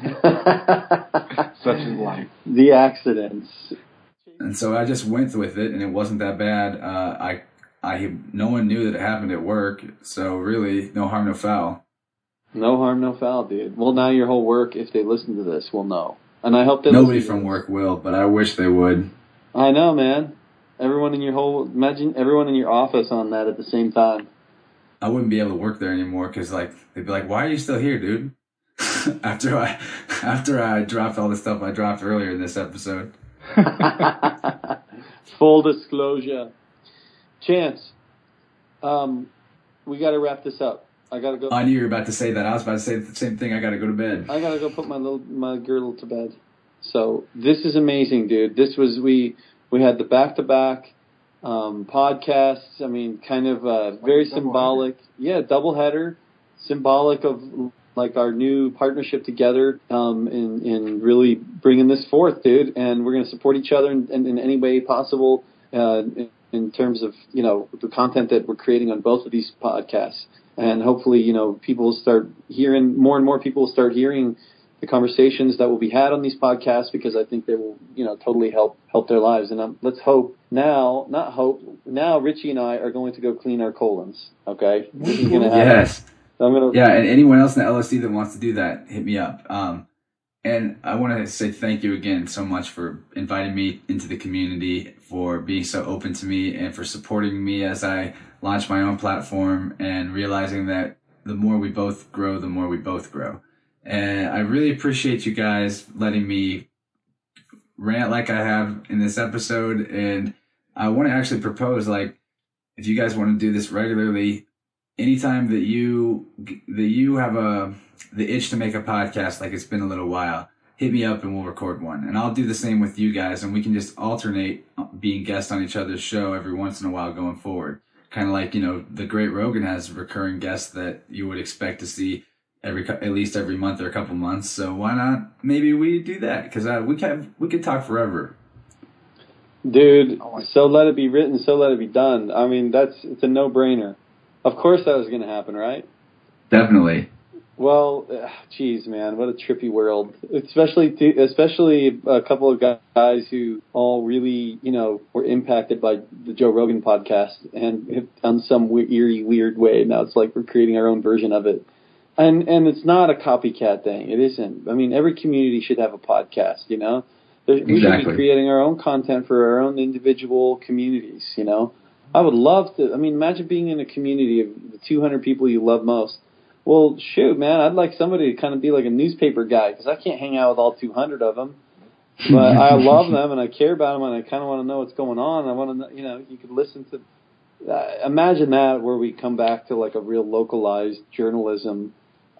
Such is life. The accidents. And so I just went with it, and it wasn't that bad. No one knew that it happened at work, so really, no harm, no foul. No harm, no foul, dude. Well, now your whole work, if they listen to this, will know. And I hope that nobody from work will, but I wish they would. I know, man. Imagine everyone in your office on that at the same time. I wouldn't be able to work there anymore because like they'd be like, "Why are you still here, dude?" after I dropped all the stuff I dropped earlier in this episode. Full disclosure. Chance, we got to wrap this up. I got to go. I knew you were about to say that. I was about to say the same thing. I got to go to bed. I got to go put my girdle to bed. So this is amazing, dude. This was, we had the back-to-back podcasts. I mean, kind of very symbolic. Yeah, doubleheader. Symbolic of like our new partnership together in really bringing this forth, dude. And we're going to support each other in any way possible in terms of, you know, the content that we're creating on both of these podcasts. And hopefully, you know, people will start hearing, more and more people will start hearing the conversations that will be had on these podcasts, because I think they will, you know, totally help their lives. And let's hope now, now Richie and I are going to go clean our colons. Okay? This is going to happen. Yes. Yeah, and anyone else in the LSC that wants to do that, hit me up. And I want to say thank you again so much for inviting me into the community, for being so open to me, and for supporting me as I launch my own platform, and realizing that the more we both grow, the more we both grow. And I really appreciate you guys letting me rant like I have in this episode. And I want to actually propose, like, if you guys want to do this regularly, anytime that you have the itch to make a podcast, like it's been a little while, hit me up and we'll record one. And I'll do the same with you guys, and we can just alternate being guests on each other's show every once in a while going forward. Kind of like, you know, the great Rogan has recurring guests that you would expect to see at least every month or a couple months. So why not? Maybe we do that, because we could talk forever. Dude, so let it be written, so let it be done. I mean, it's a no-brainer. Of course that was going to happen, right? Definitely. Well, geez, man, what a trippy world. Especially a couple of guys who all really, you know, were impacted by the Joe Rogan podcast, and on some eerie, weird way. Now it's like we're creating our own version of it. And it's not a copycat thing. It isn't. I mean, every community should have a podcast, you know? We should be creating our own content for our own individual communities, you know? I would love to. I mean, imagine being in a community of the 200 people you love most. Well, shoot, man, I'd like somebody to kind of be like a newspaper guy, because I can't hang out with all 200 of them. But I love them, and I care about them, and I kind of want to know what's going on. I want to know, you know, you could listen to. Imagine that, where we come back to like a real localized journalism.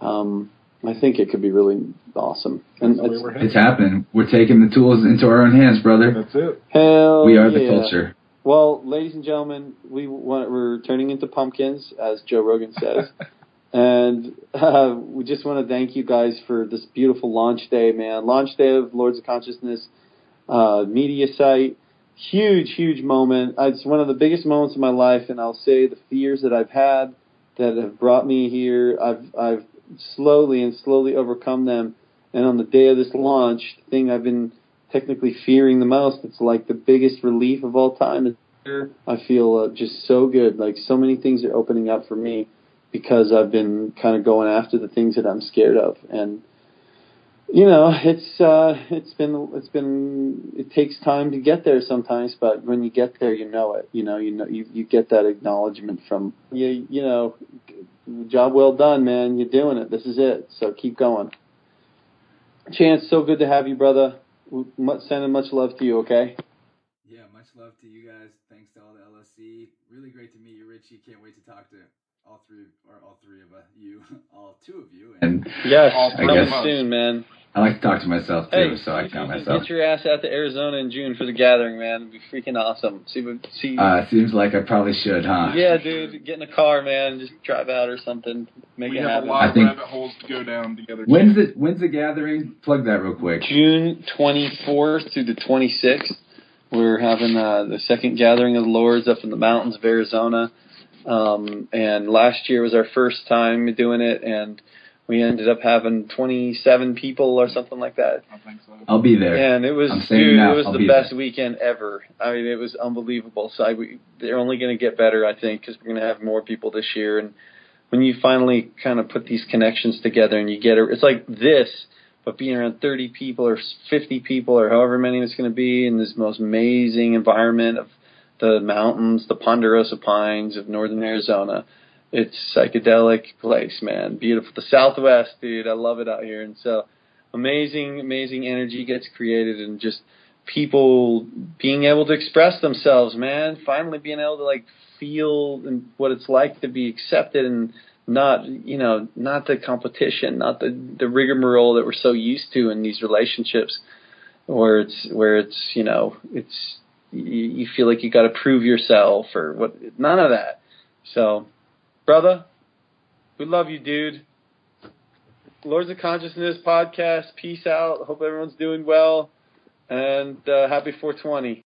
I think it could be really awesome. And it's happening. We're taking the tools into our own hands, brother. That's it. We are the culture. Well, ladies and gentlemen, we're turning into pumpkins, as Joe Rogan says. And we just want to thank you guys for this beautiful launch day, man. Launch day of Lords of Consciousness media site. Huge, huge moment. It's one of the biggest moments of my life, and I'll say the fears that I've had that have brought me here, I've slowly overcome them. And on the day of this launch, the thing I've been technically fearing the most, it's like the biggest relief of all time. I feel just so good. Like, so many things are opening up for me because I've been kind of going after the things that I'm scared of. And you know, it takes time to get there sometimes, but when you get there, you know it. You get that acknowledgement from you. You know, job well done, man. You're doing it. This is it. So keep going. Chance, so good to have you, brother. Sending much love to you. Okay. Yeah, much love to you guys. Thanks to all the LSC. Really great to meet you, Richie. Can't wait to talk to all three of you, all two of you. And yes, coming soon, man. I like to talk to myself too, so I count myself. Get your ass out to Arizona in June for the gathering, man. It'd be freaking awesome. See. Seems like I probably should, huh? Yeah, dude. Get in a car, man. Just drive out or something. Make it happen. We have a lot of rabbit holes to go down together. When's the gathering? Plug that real quick. June 24th through the 26th. We're having the second gathering of the Lords up in the mountains of Arizona. And last year was our first time doing it, and we ended up having 27 people or something like that. I think so. I'll be there. And it was, the best weekend ever. I mean, it was unbelievable. So they're only going to get better, I think, because we're going to have more people this year. And when you finally kind of put these connections together and you get it's like this, but being around 30 people or 50 people or however many it's going to be in this most amazing environment of the mountains, the Ponderosa Pines of northern Arizona. It's a psychedelic place, man. Beautiful. The Southwest, dude. I love it out here. And so amazing energy gets created, and just people being able to express themselves, man. Finally being able to like feel what it's like to be accepted and not the competition, not the rigmarole that we're so used to in these relationships where it's you feel like you got to prove yourself or what. None of that. So, brother, we love you, dude. Lords of Consciousness podcast. Peace out. Hope everyone's doing well. And happy 420.